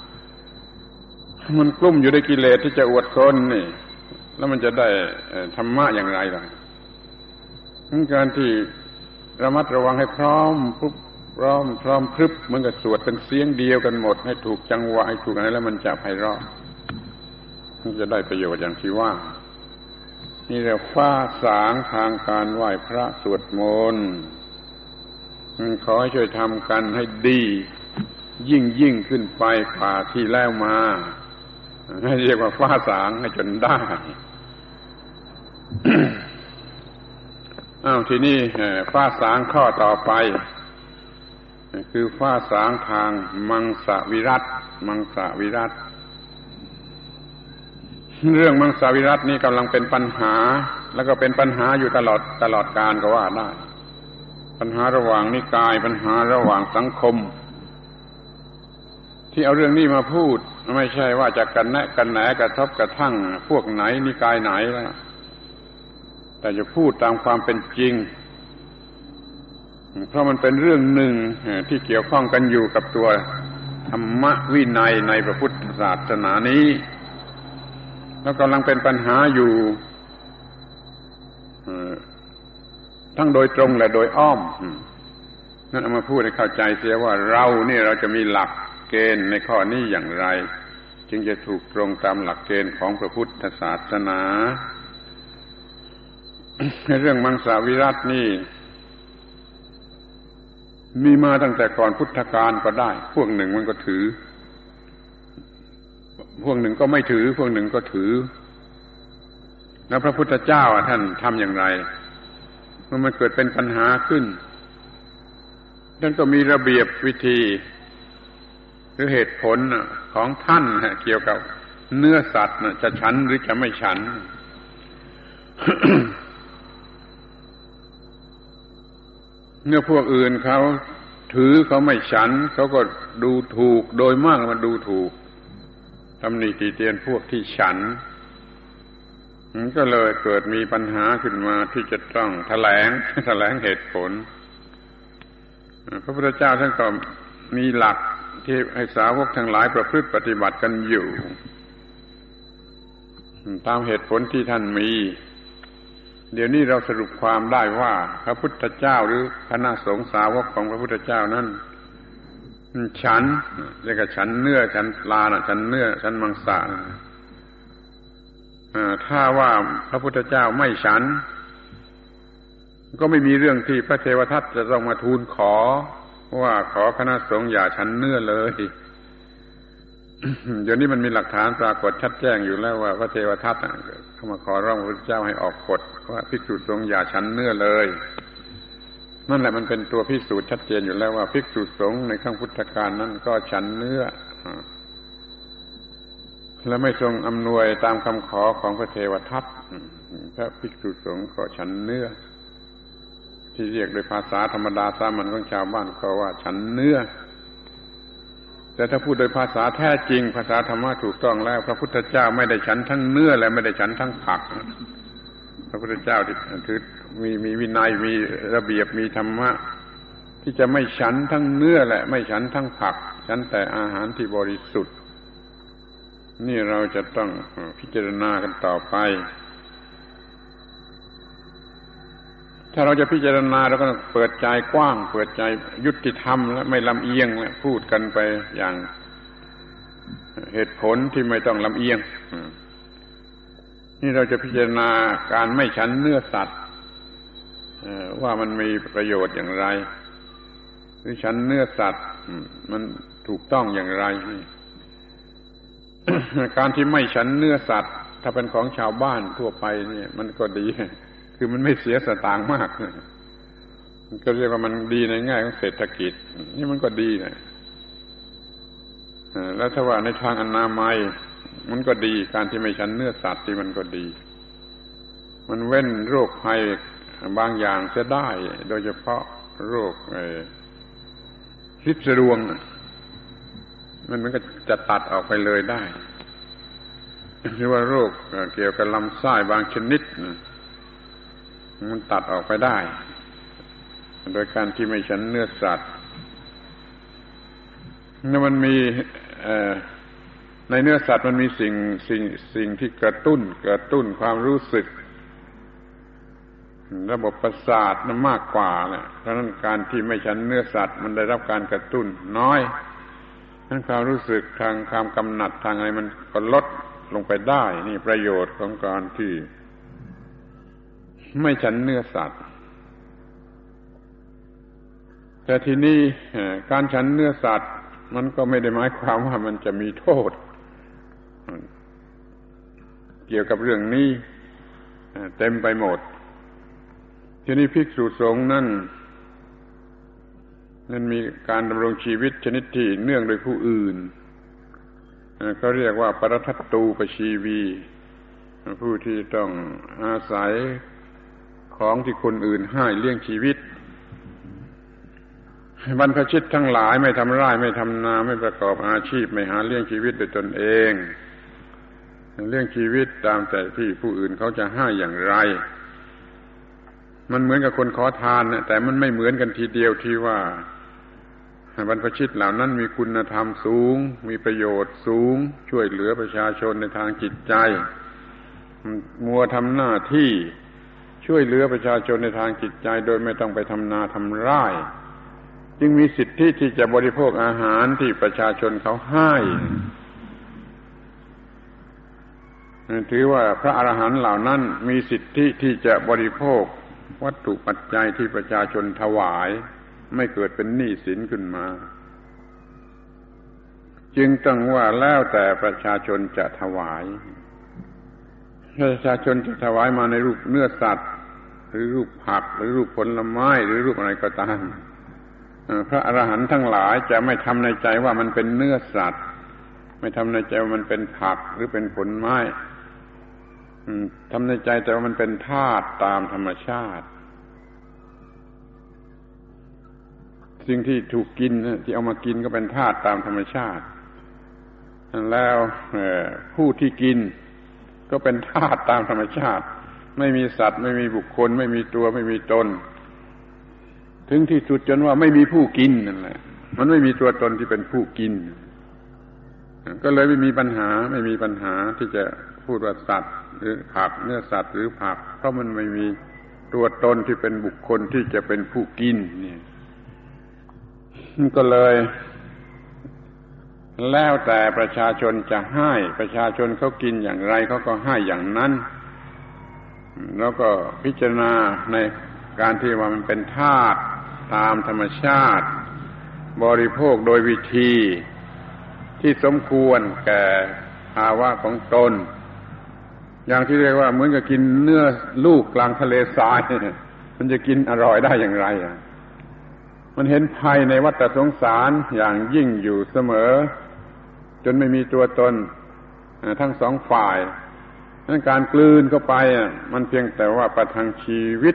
มันกลุ้มอยู่ในกิเลสที่จะอวดคนนี่แล้วมันจะได้ธรรมะอย่างไรล่ะการที่ระมัดระวังให้พร้อมพร้อมพรึบเหมือนกับสวดเป็นเสียงเดียวกันหมดให้ถูกจังหวะให้ถูกอะไรแล้วมันจะไพเราะมันจะได้ประโยชน์อย่างที่ว่านี่เรียกฟ้าสางทางการไหว้พระสวดมนต์ขอให้ช่วยทำกันให้ดียิ่งขึ้นไปกว่าที่แล้วมาให้เรียกว่าฟ้าสางให้จนได้ ทีนี้ฟ้าสางข้อต่อไปคือฟ้าสางทางมังสวิรัติเรื่องมังสวิรัตินี่กำลังเป็นปัญหาแล้วก็เป็นปัญหาอยู่ตลอดกาลก็ว่าได้ปัญหาระหว่างนิกายปัญหาระหว่างสังคมที่เอาเรื่องนี้มาพูดไม่ใช่ว่าจะกันแหนกระทบกระทั่งพวกไหนนิกายไหนแล้วแต่จะพูดตามความเป็นจริงเพราะมันเป็นเรื่องหนึ่งที่เกี่ยวข้องกันอยู่กับตัวธรรมวินัยในพระพุทธศาสนานี้แล้วกำลังเป็นปัญหาอยู่ทั้งโดยตรงและโดยอ้อมนั่นเอามาพูดให้เข้าใจเสียว่าเราจะมีหลักเกณฑ์ในข้อนี้อย่างไรจึงจะถูกตรงตามหลักเกณฑ์ของพระพุทธศาสนาเรื่องมังสวิรัตินี่มีมาตั้งแต่ก่อนพุทธกาลก็ได้พวกหนึ่งมันก็ถือพวกหนึ่งก็ไม่ถือพวกหนึ่งก็ถือแล้วพระพุทธเจ้าท่านทำอย่างไรเมื่อมันเกิดเป็นปัญหาขึ้นท่านก็มีระเบียบวิธีหรือเหตุผลของท่านเกี่ยวกับเนื้อสัตว์จะฉันหรือจะไม่ฉัน เมื่อพวกอื่นเขาถือเขาไม่ฉันเขาก็ดูถูกโดยมากมันดูถูกตำหนิติเตียนพวกที่ฉันมันก็เลยเกิดมีปัญหาขึ้นมาที่จะต้องแถลงเหตุผลพระพุทธเจ้าท่านก็มีหลักที่ให้สาวกทั้งหลายประพฤติปฏิบัติกันอยู่ตามเหตุผลที่ท่านมีเดี๋ยวนี้เราสรุปความได้ว่าพระพุทธเจ้าหรือคณะสงฆ์สาวกของพระพุทธเจ้านั้นฉันเรียกว่าฉันเนื้อฉันปลาฉันเนื้อฉันมังสะถ้าว่าพระพุทธเจ้าไม่ฉันก็ไม่มีเรื่องที่พระเทวทัตจะต้องมาทูลขอว่าขอคณะสงฆ์อย่าฉันเนื้อเลย เดี๋ยวนี้มันมีหลักฐานปรากฏชัดแจ้งอยู่แล้วว่าพระเทวทัตเข้ามาขอร้องพระพุทธเจ้าให้ออกกฎว่าภิกษุสงฆ์อย่าฉันเนื้อเลยนั่นแหละมันเป็นตัวพิสูจน์ชัดเจนอยู่แล้วว่าภิกษุสงฆ์ในครั้งพุทธกาลนั้นก็ฉันเนื้อและไม่ทรงอำนวยตามคำขอของพระเทวทัตพระภิกษุสงฆ์ก็ฉันเนื้อที่เรียกโดยภาษาธรรมดาสามัญของชาวบ้านก็ว่าฉันเนื้อแต่ถ้าพูดโดยภาษาแท้จริงภาษาธรรมะถูกต้องแล้วพระพุทธเจ้าไม่ได้ฉันทั้งเนื้อและไม่ได้ฉันทั้งผักพระพุทธเจ้าถือมีวินัยมีระเบียบมีธรรมะที่จะไม่ฉันทั้งเนื้อและไม่ฉันทั้งผักฉันแต่อาหารที่บริสุทธิ์นี่เราจะต้องพิจารณากันต่อไปถ้าเราจะพิจารณาเราก็ต้องเปิดใจกว้างเปิดใจยุติธรรมและไม่ลำเอียงและพูดกันไปอย่างเหตุผลที่ไม่ต้องลำเอียงนี่เราจะพิจารณาการไม่ฉันเนื้อสัตว์ว่ามันมีประโยชน์อย่างไรหรือฉันเนื้อสัตว์มันถูกต้องอย่างไร การที่ไม่ฉันเนื้อสัตว์ถ้าเป็นของชาวบ้านทั่วไปเนี่ยมันก็ดีคือมันไม่เสียสตางค์มากมันก็เรียกว่ามันดีในแง่ของเศรษฐกิจนี่มันก็ดีนะแล้วถ้าว่าในทางอนามัยมันก็ดีการที่ไม่ฉันเนื้อสัตว์ที่มันก็ดีมันเว้นโรคภัยบางอย่างเสียได้โดยเฉพาะโรคพิษรวงมันก็จะตัดออกไปเลยได้หรือว่าโรคเกี่ยวกับลำไส้บางชนิดมันตัดออกไปได้โดยการที่ไม่ฉันเนื้อสัตว์แล้วมันมีในเนื้อสัตว์มันมีสิ่งที่กระตุ้นความรู้สึกระบบประสาทมันมากกว่าแหละเพราะฉะนั้นการที่ไม่ฉันเนื้อสัตว์มันได้รับการกระตุ้นน้อยนั้นความรู้สึกทางความกำหนัดทางอะไรมันก็ลดลงไปได้นี่ประโยชน์ของการที่ไม่ฉันเนื้อสัตว์แต่ทีนี้การฉันเนื้อสัตว์มันก็ไม่ได้หมายความว่ามันจะมีโทษเกี่ยวกับเรื่องนี้เต็มไปหมดทีนี้ภิกษุสงฆ์นั่นมีการดำรงชีวิตชนิดที่เนื่องโดยผู้อื่นเขาเรียกว่าปรทัตตูปชีวีผู้ที่ต้องอาศัยของที่คนอื่นให้เลี้ยงชีวิตบรรพชิตทั้งหลายไม่ทำไร่ไม่ทำนาไม่ประกอบอาชีพไม่หาเลี้ยงชีวิตโดยตนเองเลี้ยงชีวิตตามแต่ที่ผู้อื่นเขาจะให้อย่างไรมันเหมือนกับคนขอทานนะแต่มันไม่เหมือนกันทีเดียวที่ว่าบรรพชิตเหล่านั้นมีคุณธรรมสูงมีประโยชน์สูงช่วยเหลือประชาชนในทางจิตใจมัวทำหน้าที่ช่วยเหลือประชาชนในทางจิตใจโดยไม่ต้องไปทำนาทำไร่จึงมีสิทธิที่จะบริโภคอาหารที่ประชาชนเขาให้ถือว่าพระอรหันต์เหล่านั้นมีสิทธิที่จะบริโภควัตถุปัจจัยที่ประชาชนถวายไม่เกิดเป็นหนี้สินขึ้นมาจึงต้องว่าแล้วแต่ประชาชนจะถวายประชาชนจะถวายมาในรูปเนื้อสัตว์หรือรูปผักหรือรูปผลไม้หรือรูปอะไรก็ตามพระอรหันต์ทั้งหลายจะไม่ทำในใจว่ามันเป็นเนื้อสัตว์ไม่ทำในใจว่ามันเป็นผักหรือเป็นผลไม้ทำในใจแต่ว่ามันเป็นธาตุตามธรรมชาติสิ่งที่ถูกกินที่เอามากินก็เป็นธาตุตามธรรมชาติแล้วผู้ที่กินก็เป็นธาตุตามธรรมชาติไม่มีสัตว์ไม่มีบุคคลไม่มีตัวไม่มีตนถึงที่สุดจนว่าไม่มีผู้กินนั่นแหละมันไม่มีตัวตนที่เป็นผู้กินก็เลยไม่มีปัญหาที่จะพูดว่าสัตว์หรือผักเนื้อสัตว์หรือผักเพราะมันไม่มีตัวตนที่เป็นบุคคลที่จะเป็นผู้กินเนี่ยก็เลยแล้วแต่ประชาชนจะให้ประชาชนเขากินอย่างไรเขาก็ให้อย่างนั้นแล้วก็พิจารณาในการที่ว่ามันเป็นธาตุตามธรรมชาติบริโภคโดยวิธีที่สมควรแก่ภาวะของตนอย่างที่เรียกว่าเหมือนกับกินเนื้อลูกกลางทะเลทรายมันจะกินอร่อยได้อย่างไรมันเห็นภัยในวัฏสงสารอย่างยิ่งอยู่เสมอจนไม่มีตัวตนทั้งสองฝ่ายนั้นการกลืนเข้าไปมันเพียงแต่ว่าประทังชีวิต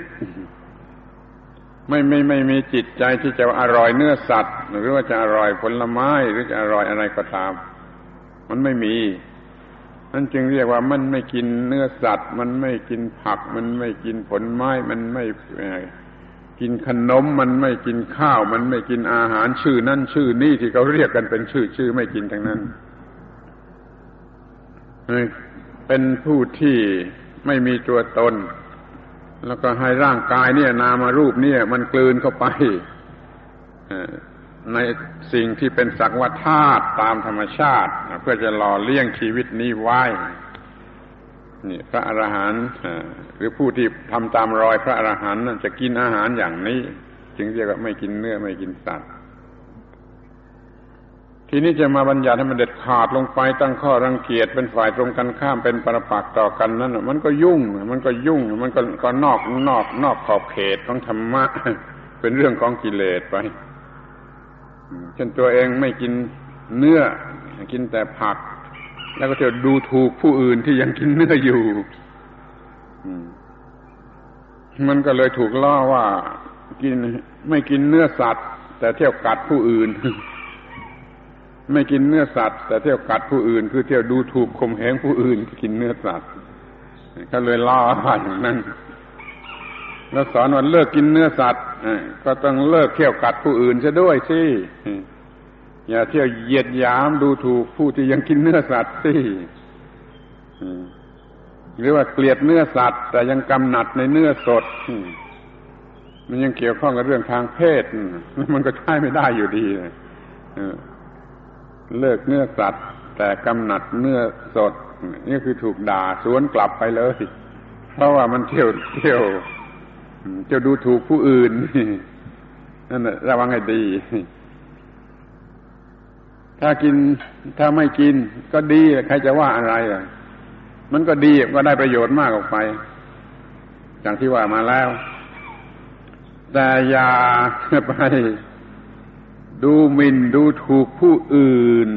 ไม่มีจิตใจที่จะอร่อยเนื้อสัตว์หรือว่าจะอร่อยผลไม้หรือจะอร่อยอะไรก็ตามมันไม่มีนั่นจึงเรียกว่ามันไม่กินเนื้อสัตว์มันไม่กินผักมันไม่กินผลไม้มันไม่กินขนมมันไม่กินข้าวมันไม่กินอาหารชื่อนั่นชื่อนี่ที่เขาเรียกกันเป็นชื่อไม่กินทั้งนั้นเป็นผู้ที่ไม่มีตัวตนแล้วก็ให้ร่างกายเนี่ยนามารูปเนี่ยมันกลืนเข้าไปในสิ่งที่เป็นสักว่าธาตุตามธรรมชาติเพื่อจะหล่อเลี้ยงชีวิตนี้ไว้นี่พระอรหันต์หรือผู้ที่ทำตามรอยพระอรหันต์จะกินอาหารอย่างนี้จึงเรียกว่าไม่กินเนื้อไม่กินสัตว์ทีนี้จะมาบัญญัติให้มันเด็ดขาดลงไปตั้งข้อรังเกียจเป็นฝ่ายตรงกันข้ามเป็นปรปักษ์ต่อกันนั้นมันก็ยุ่งมันก็นอกขอบเขตของธรรมะเป็นเรื่องของกิเลสไปเช่นตัวเองไม่กินเนื้อกินแต่ผักแล้วก็จะดูถูกผู้อื่นที่ยังกินเนื้ออยู่มันก็เลยถูกล่อว่าไม่กินเนื้อสัตว์แต่เที่ยวกัดผู้อื่นไม่กินเนื้อสัตว์แต่เที่ยวกัดผู้อื่นคือเที่ยวดูถูกข่มเหงผู้อื่นที่กินเนื้อสัตว์ก็เลยล่อว่าอย่างนั้นแล้วสอนว่าเลิกกินเนื้อสัตว์ก็ต้องเลิกเที่ยวกัดผู้อื่นซะด้วยสิอย่าเที่ยวเหยียดหยามดูถูกผู้ที่ยังกินเนื้อสัตว์สิหรือว่าเกลียดเนื้อสัตว์แต่ยังกำหนัดในเนื้อสดมันยังเกี่ยวข้องกับเรื่องทางเพศมันก็ใช้ไม่ได้อยู่ดีเลิกเนื้อสัตว์แต่กำหนัดเนื้อสดนี่คือถูกด่าสวนกลับไปเลยเพราะว่ามันเที่ยวดูถูกผู้อื่นนั่นแหละระวังให้ดีถ้าไม่กินก็ดีใครจะว่าอะไรมันก็ดีก็ได้ประโยชน์มากออกไปอย่างที่ว่ามาแล้วแต่อย่าไปดูหมิ่นดูถูกผู้อื่น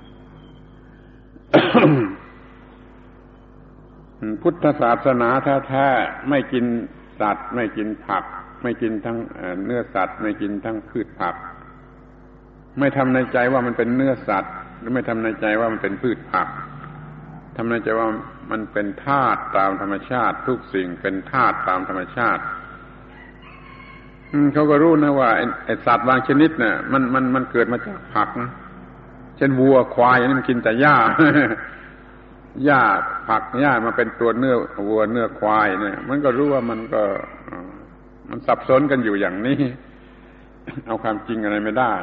พุทธศาสนาแท้ๆไม่กินสัตว์ไม่กินผักไม่กินทั้งเนื้อสัตว์ไม่กินทั้งพืชผักไม่ทำในใจว่ามันเป็นเนื้อสัตว์หรือไม่ทำในใจว่ามันเป็นพืชผักทำในใจว่ามันเป็นธาตุตามธรรมชาติทุกสิ่งเป็นธาตุตามธรรมชาติเขาก็รู้นะว่าไอ้สัตว์บางชนิดเนี่ยมันเกิดมาจากผักนะเช่นวัวควายนี่มันกินแต่หญ้า หญ้าผักหญ้ามาเป็นตัวเนื้อวัวเนื้อควายเนี่ยมันก็รู้ว่ามันสับสนกันอยู่อย่างนี้ เอาความจริงอะไรไม่ได้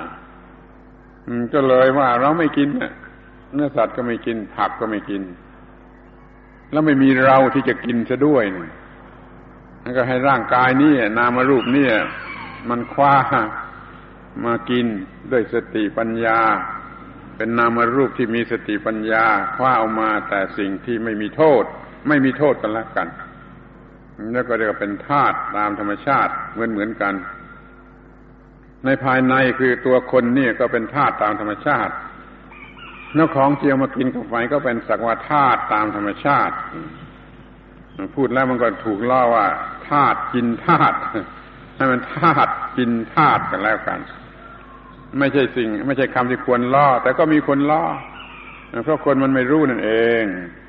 ก็เลยว่าเราไม่กินเนื้อสัตว์ก็ไม่กินผักก็ไม่กินแล้วไม่มีเราที่จะกินซะด้วยนั่นก็ให้ร่างกายนี้นามรูปนี่มันคว้ามากินด้วยสติปัญญาเป็นนามรูปที่มีสติปัญญาคว้าเอามาแต่สิ่งที่ไม่มีโทษกันแล้วกันแล้วก็เรียกว่าเป็นธาตุตามธรรมชาติเหมือนกันในภายในคือตัวคนนี่ก็เป็นธาตุตามธรรมชาติแล้วของที่เอามากินเข้าไปก็เป็นสักว่าธาตุตามธรรมชาติพูดแล้วมันก็ถูกล่อว่าธาตุกินธาตุให้มันธาตุกินธาตุกันแล้วกันไม่ใช่คำที่ควรล่อแต่ก็มีคนล่อเพราะคนมันไม่รู้นั่นเอง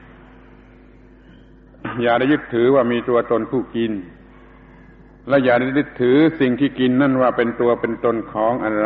อย่าได้ยึดถือว่ามีตัวตนผู้กินและอย่าได้ยึดถือสิ่งที่กินนั่นว่าเป็นตัวเป็นตนของอะไร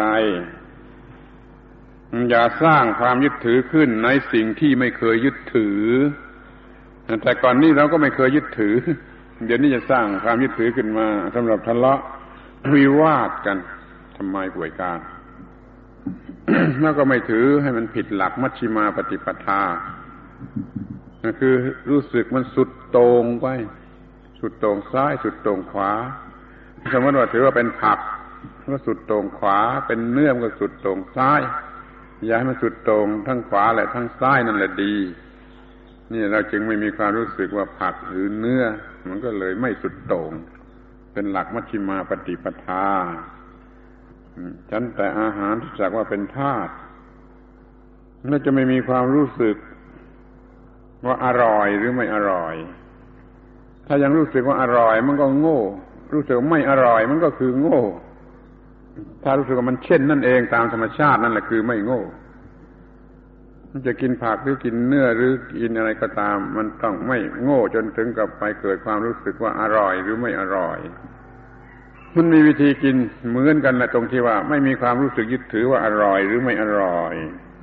อย่าสร้างความยึดถือขึ้นในสิ่งที่ไม่เคยยึดถือแต่ก่อนนี้เราก็ไม่เคยยึดถือเดี๋ยวนี้จะสร้างความยึดถือขึ้นมาสำหรับทะเลาะวิวาทกันทำไมป่วยการ แล้วก็ไม่ถือให้มันผิดหลักมัชฌิมาปฏิปทาคือรู้สึกมันสุดโต่งไปสุดโต่งซ้ายสุดโต่งขวาสมมติว่าถือว่าเป็นผักก็สุดโต่งขวาเป็นเนื้อก็สุดโต่งซ้ายอย่าให้มันสุดโต่งทั้งขวาและทั้งซ้ายนั่นแหละดีนี่เราจึงไม่มีความรู้สึกว่าผักหรือเนื้อมันก็เลยไม่สุดโต่งเป็นหลักมัชฌิมาปฏิปทาฉันแต่อาหารที่จักว่าเป็นธาตุน่าจะไม่มีความรู้สึกว่าอร่อยหรือไม่อร่อยถ้ายังรู้สึกว่าอร่อยมันก็โง่รู้สึกไม่อร่อยมันก็คือโง่ถ้ารู้สึกว่ามันเช่นนั่นเองตามธรรมชาตินั่นแหละคือไม่โง่มันจะกินผักหรือกินเนื้อหรือกินอะไรก็ตามมันต้องไม่โง่จนถึงกับไปเกิดความรู้สึกว่าอร่อยหรือไม่อร่อยมันมีวิธีกินเหมือนกันนะตรงที่ว่าไม่มีความรู้สึกยึดถือว่าอร่อยหรือไม่อร่อย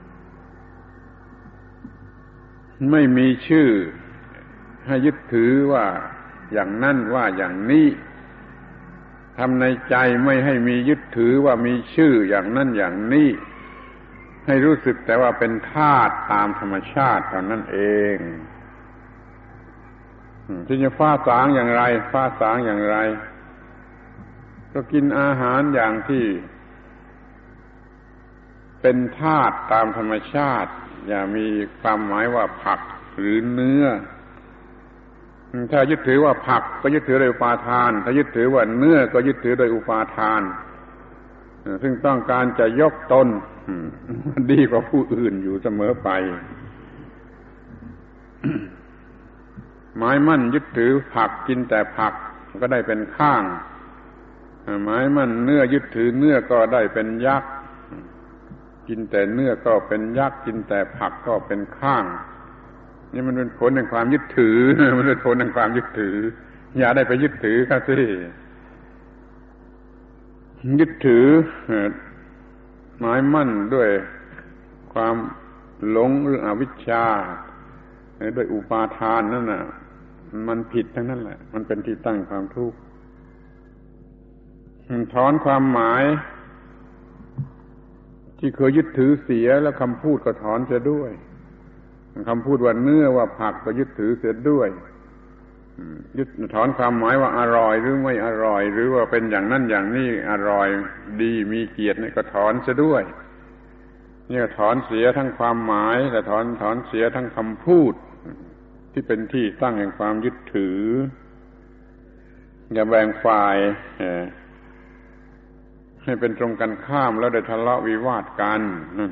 ไม่มีชื่อให้ยึดถือว่าอย่างนั้นว่าอย่างนี้ทำในใจไม่ให้มียึดถือว่ามีชื่ออย่างนั้นอย่างนี้ให้รู้สึกแต่ว่าเป็นธาตุตามธรรมชาติเท่านั้นเองที่จะฟ้าสางอย่างไรก็กินอาหารอย่างที่เป็นธาตุตามธรรมชาติอย่ามีความหมายว่าผักหรือเนื้อถ้ายึดถือว่าผักก็ยึดถือโดยอุปาทานถ้ายึดถือว่าเนื้อก็ยึดถือโดยอุปาทานซึ่งต้องการจะยกตนดีกว่าผู้อื่นอยู่เสมอไป หมายมั่นยึดถือผักกินแต่ผักก็ได้เป็นข้างหมายมั่นเนื้อยึดถือเนื้อก็ได้เป็นยักษ์กินแต่เนื้อก็เป็นยักษ์กินแต่ผักก็เป็นข้างนี่มันเป็นผลแห่งความยึดถือมันเป็นผลแห่งความยึดถืออย่าได้ไปยึดถือครับสิยึดถือหมายมั่นด้วยความหลงหรืออวิชชาด้วยอุปาทานนั่นน่ะมันผิดทั้งนั้นแหละมันเป็นที่ตั้งความทุกข์ถอนความหมายที่เคยยึดถือเสียแล้วคำพูดก็ถอนเสียด้วยคำพูดว่าเนื้อว่าผักก็ยึดถือเสียด้วยยึดถอนความหมายว่าอร่อยหรือไม่อร่อยหรือว่าเป็นอย่างนั้นอย่างนี้อร่อยดีมีเกียรตินี่ก็ถอนเสียด้วยนี่ก็ถอนเสียทั้งความหมายแต่ถอนเสียทั้งคำพูดที่เป็นที่ตั้งแห่งความยึดถืออย่าแบ่งฝ่ายให้เป็นตรงกันข้ามแล้วได้ทะเลาะวิวาทกันนั่น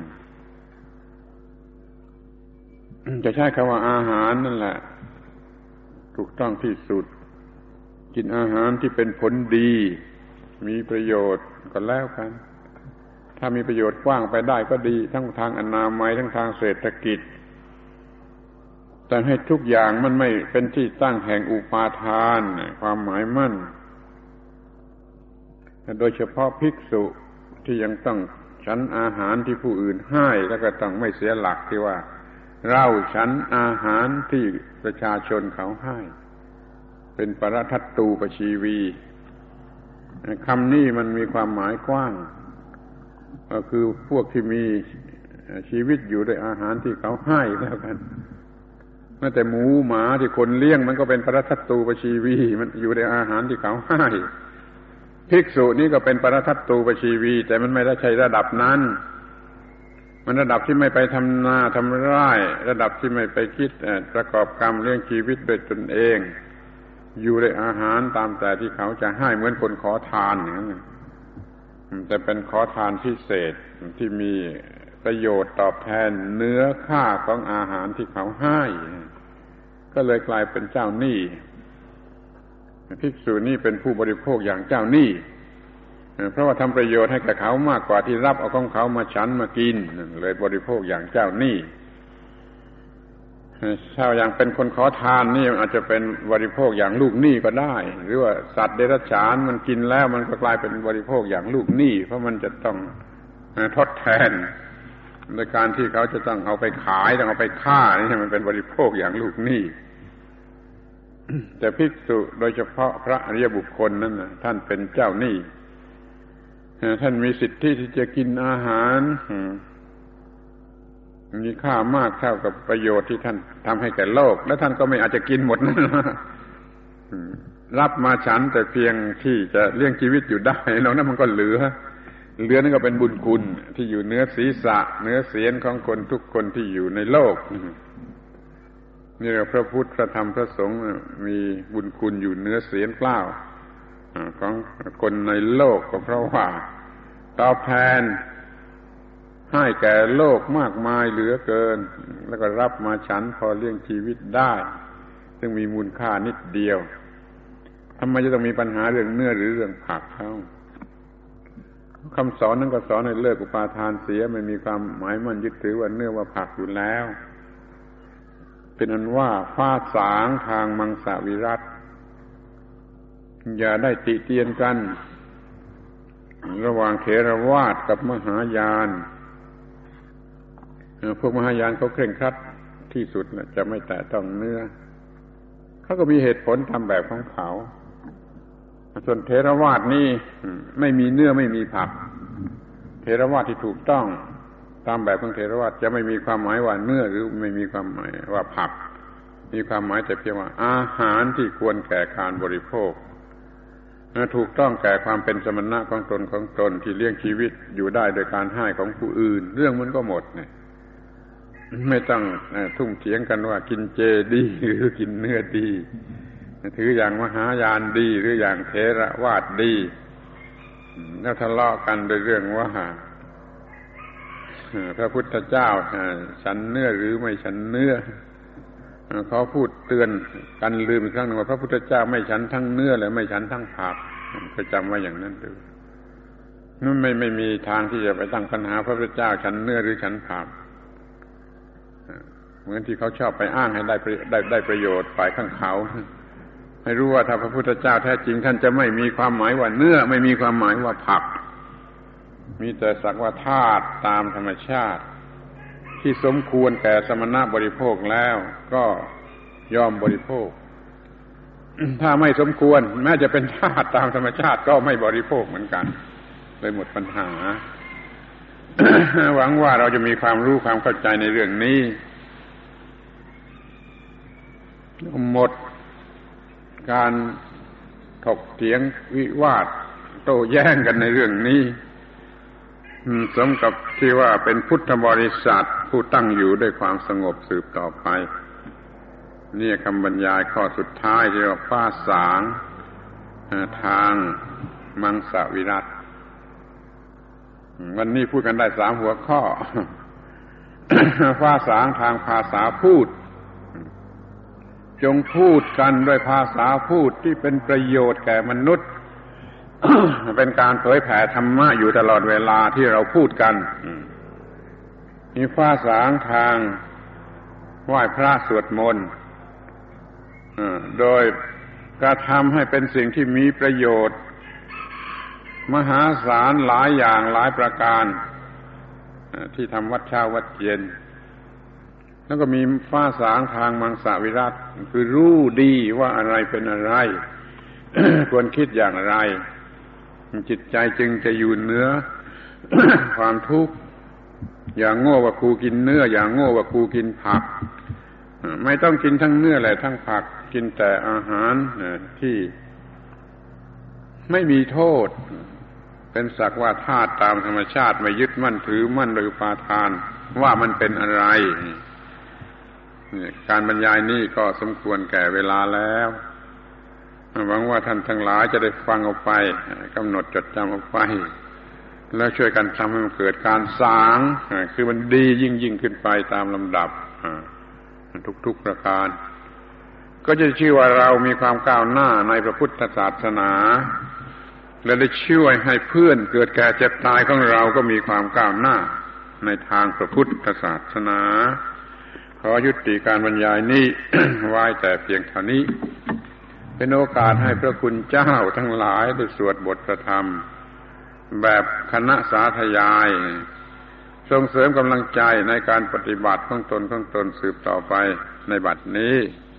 จะใช้คำว่าอาหารนั่นแหละถูกต้องที่สุดกินอาหารที่เป็นผลดีมีประโยชน์ก็แล้วกันถ้ามีประโยชน์กว้างไปได้ก็ดีทั้งทางอนามัยทั้งทางเศรษฐกิจแต่ให้ทุกอย่างมันไม่เป็นที่ตั้งแห่งอุปาทานความหมายมั่นโดยเฉพาะภิกษุที่ยังต้องฉันอาหารที่ผู้อื่นให้แล้วก็ต้องไม่เสียหลักที่ว่าเราฉันอาหารที่ประชาชนเขาให้เป็นปรทัตตูปชีวีคำนี้มันมีความหมายกว้างก็คือพวกที่มีชีวิตอยู่ด้วยอาหารที่เขาให้แล้วกันม้แต่หมูหมาที่คนเลี้ยงมันก็เป็นปรทัตตูปชีวีมันอยู่ในอาหารที่เขาให้ภิกษุนี่ก็เป็นปรทัตตูปชีวีแต่มันไม่ได้ใช่ระดับนั้นมันระดับที่ไม่ไปทำนาทำไร่ระดับที่ไม่ไปคิดประกอบกรรมเลี้ยงชีวิตโดยตนเองอยู่ในอาหารตามแต่ที่เขาจะให้เหมือนคนขอทานอย่างนั้นแต่เป็นขอทานพิเศษที่มีประโยชน์ตอบแทนเนื้อค่าของอาหารที่เขาให้ก็เลยกลายเป็นเจ้าหนี้ภิกษุนี่เป็นผู้บริโภคอย่างเจ้าหนี้เพราะว่าทำประโยชน์ให้กับเขามากกว่าที่รับเอาของเขามาฉันมากินเลยบริโภคอย่างเจ้าหนี้ถ้าอย่างเป็นคนขอทานนี่อาจจะเป็นบริโภคอย่างลูกหนี้ก็ได้หรือว่าสัตว์เดรัจฉานมันกินแล้วมันก็กลายเป็นบริโภคอย่างลูกหนี้เพราะมันจะต้องทดแทนโดยการที่เขาจะต้องเอาไปขายต้องเอาไปฆ่านี่มันเป็นบริโภคอย่างลูกหนี้แต่ภิกษุโดยเฉพาะพระอริยบุคคลนั้นนะท่านเป็นเจ้าหนี้ท่านมีสิทธิที่จะกินอาหารมีค่ามากเท่ากับประโยชน์ที่ท่านทำให้แก่โลกและท่านก็ไม่อาจจะกินหมดนั่นรับมาฉันแต่เพียงที่จะเลี้ยงชีวิตอยู่ได้แล้วนั้นมันก็เหลือนั่นก็เป็นบุญคุณที่อยู่เหนือศีรษะเหนือเสียนของคนทุกคนที่อยู่ในโลกนี่พระพุทธพระธรรมพระสงฆ์มีบุญคุณอยู่เหนือเสียนเกล้าของคนในโลกก็เพราะว่าตอบแทนให้แก่โลกมากมายเหลือเกินแล้วก็รับมาฉันพอเลี้ยงชีวิตได้ซึ่งมีมูลค่านิดเดียวทำไมจะต้องมีปัญหาเรื่องเนื้อหรือเรื่องผักเขาคำสอนนั้นก็สอนให้เลิกอุปาทานเสียไม่มีความหมายมั่นยึดถือว่าเนื้อว่าผักอยู่แล้วเป็นอันว่าฟ้าสางทางมังสวิรัติอย่าได้ติเตียนกันระหว่างเถรวาทกับมหายานพวกมหายานเขาเคร่งครัดที่สุดนะจะไม่แตะต้องเนื้อเขาก็มีเหตุผลทำแบบของเขาส่วนเถรวาทนี่ไม่มีเนื้อไม่มีผักเถรวาทที่ถูกต้องตามแบบของเถรวาทจะไม่มีความหมายว่าเนื้อหรือไม่มีความหมายว่าผักมีความหมายแต่เพียงว่าอาหารที่ควรแก่การบริโภคถูกต้องแก่ความเป็นสมณะของตนที่เลี้ยงชีวิตอยู่ได้โดยการให้ของผู้อื่นเรื่องมันก็หมดเนี่ยไม่ต้องทุ่มเถียงกันว่ากินเจดีหรือกินเนื้อดีถืออย่างมหายานดีหรืออย่างเถรวาทดีแล้วทะเลาะกันโดยเรื่องว่าพระพุทธเจ้าฉันเนื้อหรือไม่ฉันเนื้อเขาพูดเตือนกันลืมอีกครั้งนึงว่าพระพุทธเจ้าไม่ฉันทั้งเนื้อและไม่ฉันทั้งผักก็จำไว้อย่างนั้นดูนั่นไม่มีทางที่จะไปตั้งปัญหาพระพุทธเจ้าฉันเนื้อหรือฉันผักเหมือนที่เขาชอบไปอ้างให้ได้ประโยชน์ฝ่ายข้างเขาให้รู้ว่าถ้าพระพุทธเจ้าแท้จริงท่านจะไม่มีความหมายว่าเนื้อไม่มีความหมายว่าผักมีแต่สักว่าธาตุตามธรรมชาติที่สมควรแก่สมณะบริโภคแล้วก็ยอมบริโภคถ้าไม่สมควรแม้จะเป็นธาตุตามธรรมชาติก็ไม่บริโภคเหมือนกันเลยหมดปัญหา หวังว่าเราจะมีความรู้ความเข้าใจในเรื่องนี้หมดการถกเถียงวิวาทโต้แย้งกันในเรื่องนี้สมกับที่ว่าเป็นพุทธบริษัทผู้ตั้งอยู่ด้วยความสงบสืบต่อไปนี่คำบรรยายข้อสุดท้ายที่ว่าฟ้าสางทางมังสวิรัติวันนี้พูดกันได้3หัวข้อ ฟ้าสางทางภาษาพูดจงพูดกันด้วยภาษาพูดที่เป็นประโยชน์แก่มนุษย์ เป็นการเผยแผ่ธรรมะอยู่ตลอดเวลาที่เราพูดกันมีฟ้าสางทางไหว้พระสวดมนต์โดยกระทำให้เป็นสิ่งที่มีประโยชน์มหาศาลหลายอย่างหลายประการที่ทำวัดเช้าวัดเย็นแล้วก็มีฟ้าสางทางมังสวิรัติคือรู้ดีว่าอะไรเป็นอะไร ควรคิดอย่างไรจิตใจจึงจะอยู่เหนือ ความทุกข์อย่างโง่ว่ากูกินเนื้ออย่างโง่ว่ากูกินผักไม่ต้องกินทั้งเนื้อและทั้งผักกินแต่อาหารที่ไม่มีโทษเป็นสักว่าธาตุตามธรรมชาติไม่ยึดมั่นถือมั่นโดยอุปาทานว่ามันเป็นอะไรการบรรยายนี้ก็สมควรแก่เวลาแล้วหวังว่าท่านทั้งหลายจะได้ฟังออกไปกำหนดจดจำออกไปแล้วช่วยกันทำให้มันเกิดการสร้างคือมันดียิ่งขึ้นไปตามลำดับทุกประการก็จะชื่อว่าเรามีความก้าวหน้าในพระพุทธศาสนาและได้ช่วยให้เพื่อนเกิดแก่เจ็บตายของเราก็มีความก้าวหน้าในทางพระพุทธศาสนาขอยุติการบรรยายนี้ ไว้แต่เพียงเท่านี้เป็นโอกาสให้พระคุณเจ้าทั้งหลายได้สวดบทพระธรรมแบบคณะสาธยายส่งเสริมกำลังใจในการปฏิบัติของตนสืบต่อไปในบัดนี้